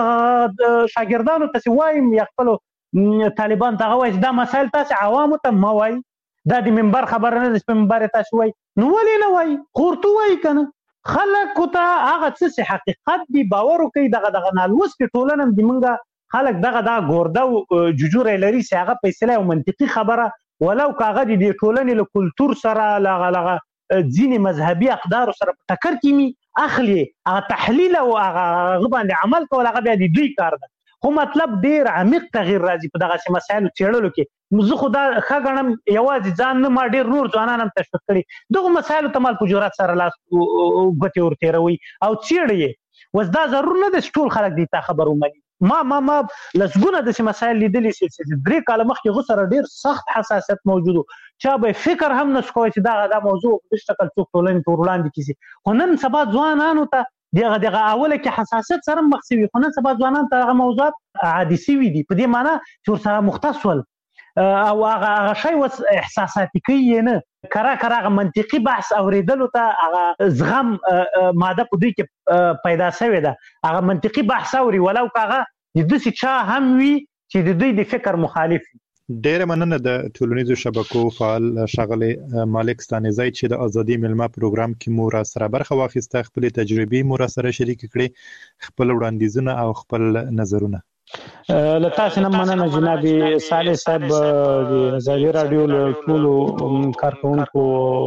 شاګردانو ته وایم یا خپلو طالبان ته وایي چې دا مسایل تاسې عوامو ته مه وایي. دا د منبر خبره نه ده چې په منبر یې تاسې وایي. نو ولې نه وایي؟ خو ورته وایي که نه خلکو ته هغه څه چې حقیقت دي باور وکړي. دغه نالوستې ټولنه د موږ خلک دغه ګورده او جوجوری لري چې هغه په اصطلاح یو منطقي خبره ولو که هغه د دې ټولنې له کلتور سره لغه ځینې مذهبي اقدارو سره په ټکر کې می اخلي هغه تحلیل او هغه باندې عمل کول هغه بیا د دوی کار ده. خو مطلب ډېر عمیق تغییر راځي په دغسې مسایلو څېړلو کې. زه خو دا ښه ګڼم یوازې ځان نه ما ډېر نور ځوانان هم تشویق کړي دغو مسایلو ته مال په جرأت سره لاس ګوتې ورتېروئ او څېړئ یې. اوس دا ضرور نه ده چې ټول خلک دې ته خبر ومني. ما لسګونه داسې مسایل لیدلي چې 3 کاله مخکې هغو سره ډېر سخت حساسیت موجود و. چا به فکر هم نسو کوی چې دا موضوع په دې شکل څوک ټولنې ته ور وړاندې کړي. خو نن سبا ځوانانو ته دغه اوله کې حساسیت سره مخ شوي خو نن سبا ځوانانو ته هغه موضوعات عادي شوي دي په دې معنی چې ورسره مختص ول او هغه شی اوس احساساتي کوي یې نه کره هغه منطقي بحث اورېدلو ته هغه زغم ماده په دوی کې پیدا شوې ده. هغه منطقي بحث اوري ولو که هغه د داسې چا هم وي چې د دوی د فکر مخالف وي. ډیره مننه د ټولنیزو شبکو فعال ښاغلی مالک ستانیزی چې د ازادي میلمه پروګرام کې مو را سره برخه واخیسته. خپلې تجربې مو را سره شریکې کړې، خپل وړاندیزونه او خپل نظرونه. له تاسو نه مننه جناب صالح صاحب. د ازادي رادیو له ټولو کارکونکو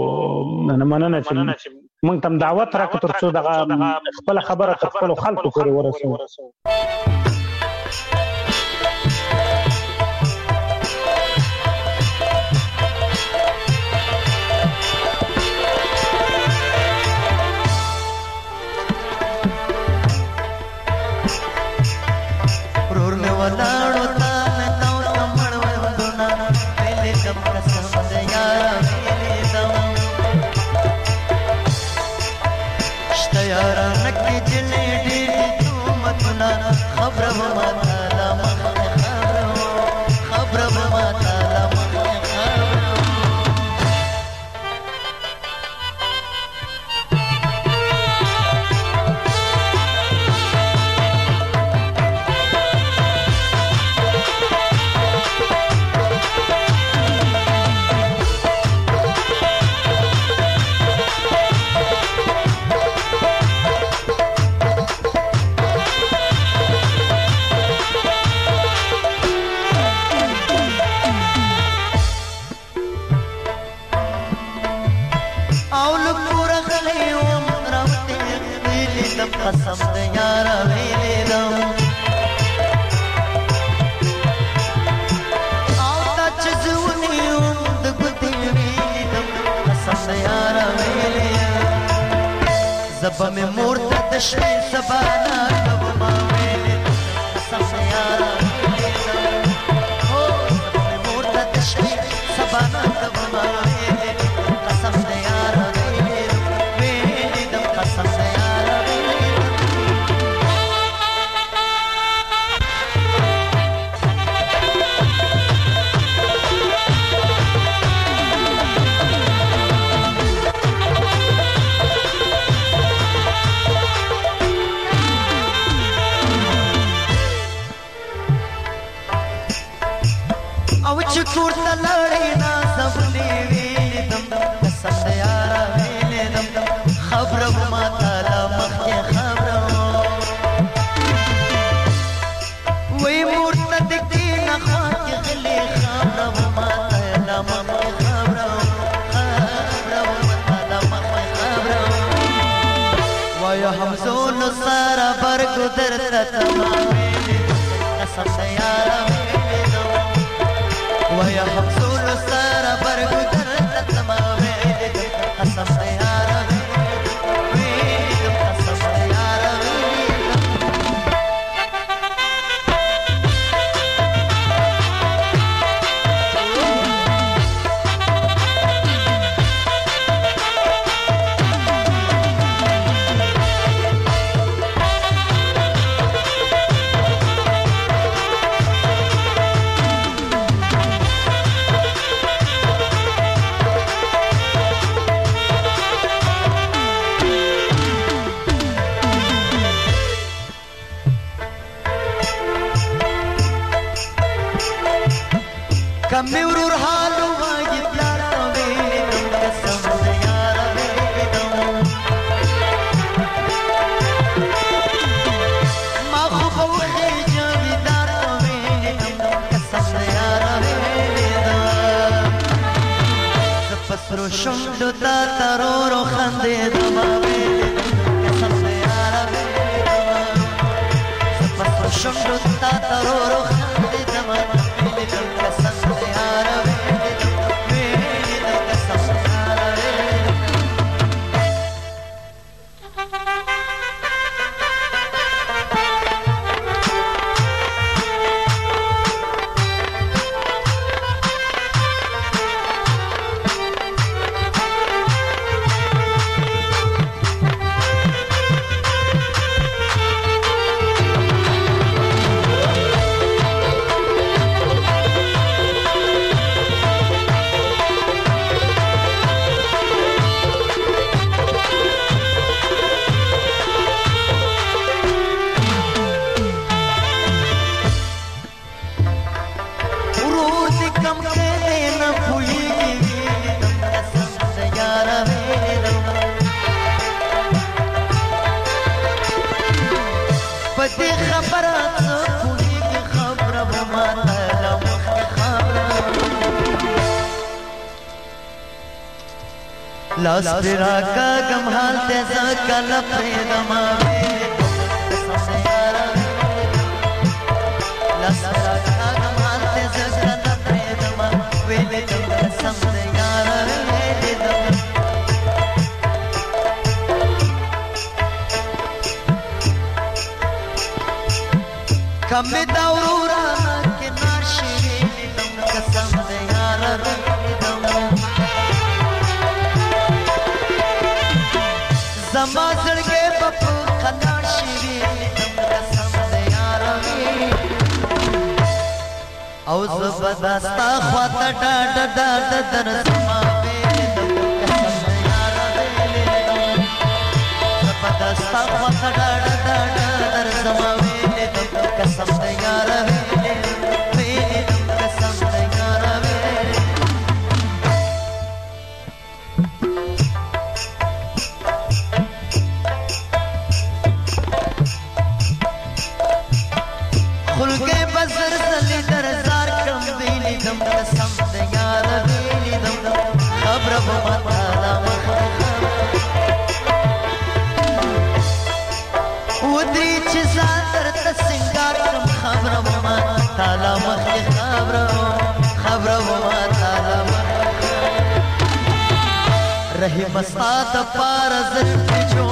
نه مننه چې موږ ته دعوت راکړه تر څو دغه خپل خبره تر خپلو خلکو پورې ورسوو. یارا نکې جلې ډېر تومتونه خبره وما تعالی مخه خبره وما تعالی مخه قسم د یار ویلې دم او تا چې زونی د ګوتې ویلې دم قسم د یار ویلې زبا مې مور ته د شپې سبا نه کوم ویلې قسم د یار ویلې دم او زبا مې مور ته د شپې سبا نه کوم ویلې قسم د یار ویلې دم قسم د یار چکور ته لړې نه زبلې ویلې دم قسم د یاره ویلې دم خبره وما تعالی مخکې خبره وی مور ته د کینه خوا کې غلې خبره وما تعالی مخکې خبره وما تعالی مخکې خبره وایو همزونو سره برګو درته تمام ویلې قسم د یاره ويا حمصول سارة برقو درت تمامي قسم سيارة ويدم قسم سيارة کمی ورور حالو واجی پلاتا ویدم قسم دیارا ویدم ما خوب و خیجاوی دارتا ویدم قسم دیارا ویدم سپسرو شندو تا ترورو خنده دما ویدم قسم دیارا ویدم سپسرو شندو تا ترورو خنده دما ویدم قسم لاس پر آقا گم حال تیزا کلا پریدم قسم سیارا لاس پر آقا گم حال تیزا کلا پریدم ویدم قسم سیارا ویدم کم دورورا کے ناشی ویدم قسم سیارا ویدم زما زړګې په قناع شي قسم دې یار او زبردستا خواته ډاډ ډاډ در زما قسم دې یار زبردستا خواته ډاډ ډاډ در زما قسم دې یار رہی مستا د پار زلفی جو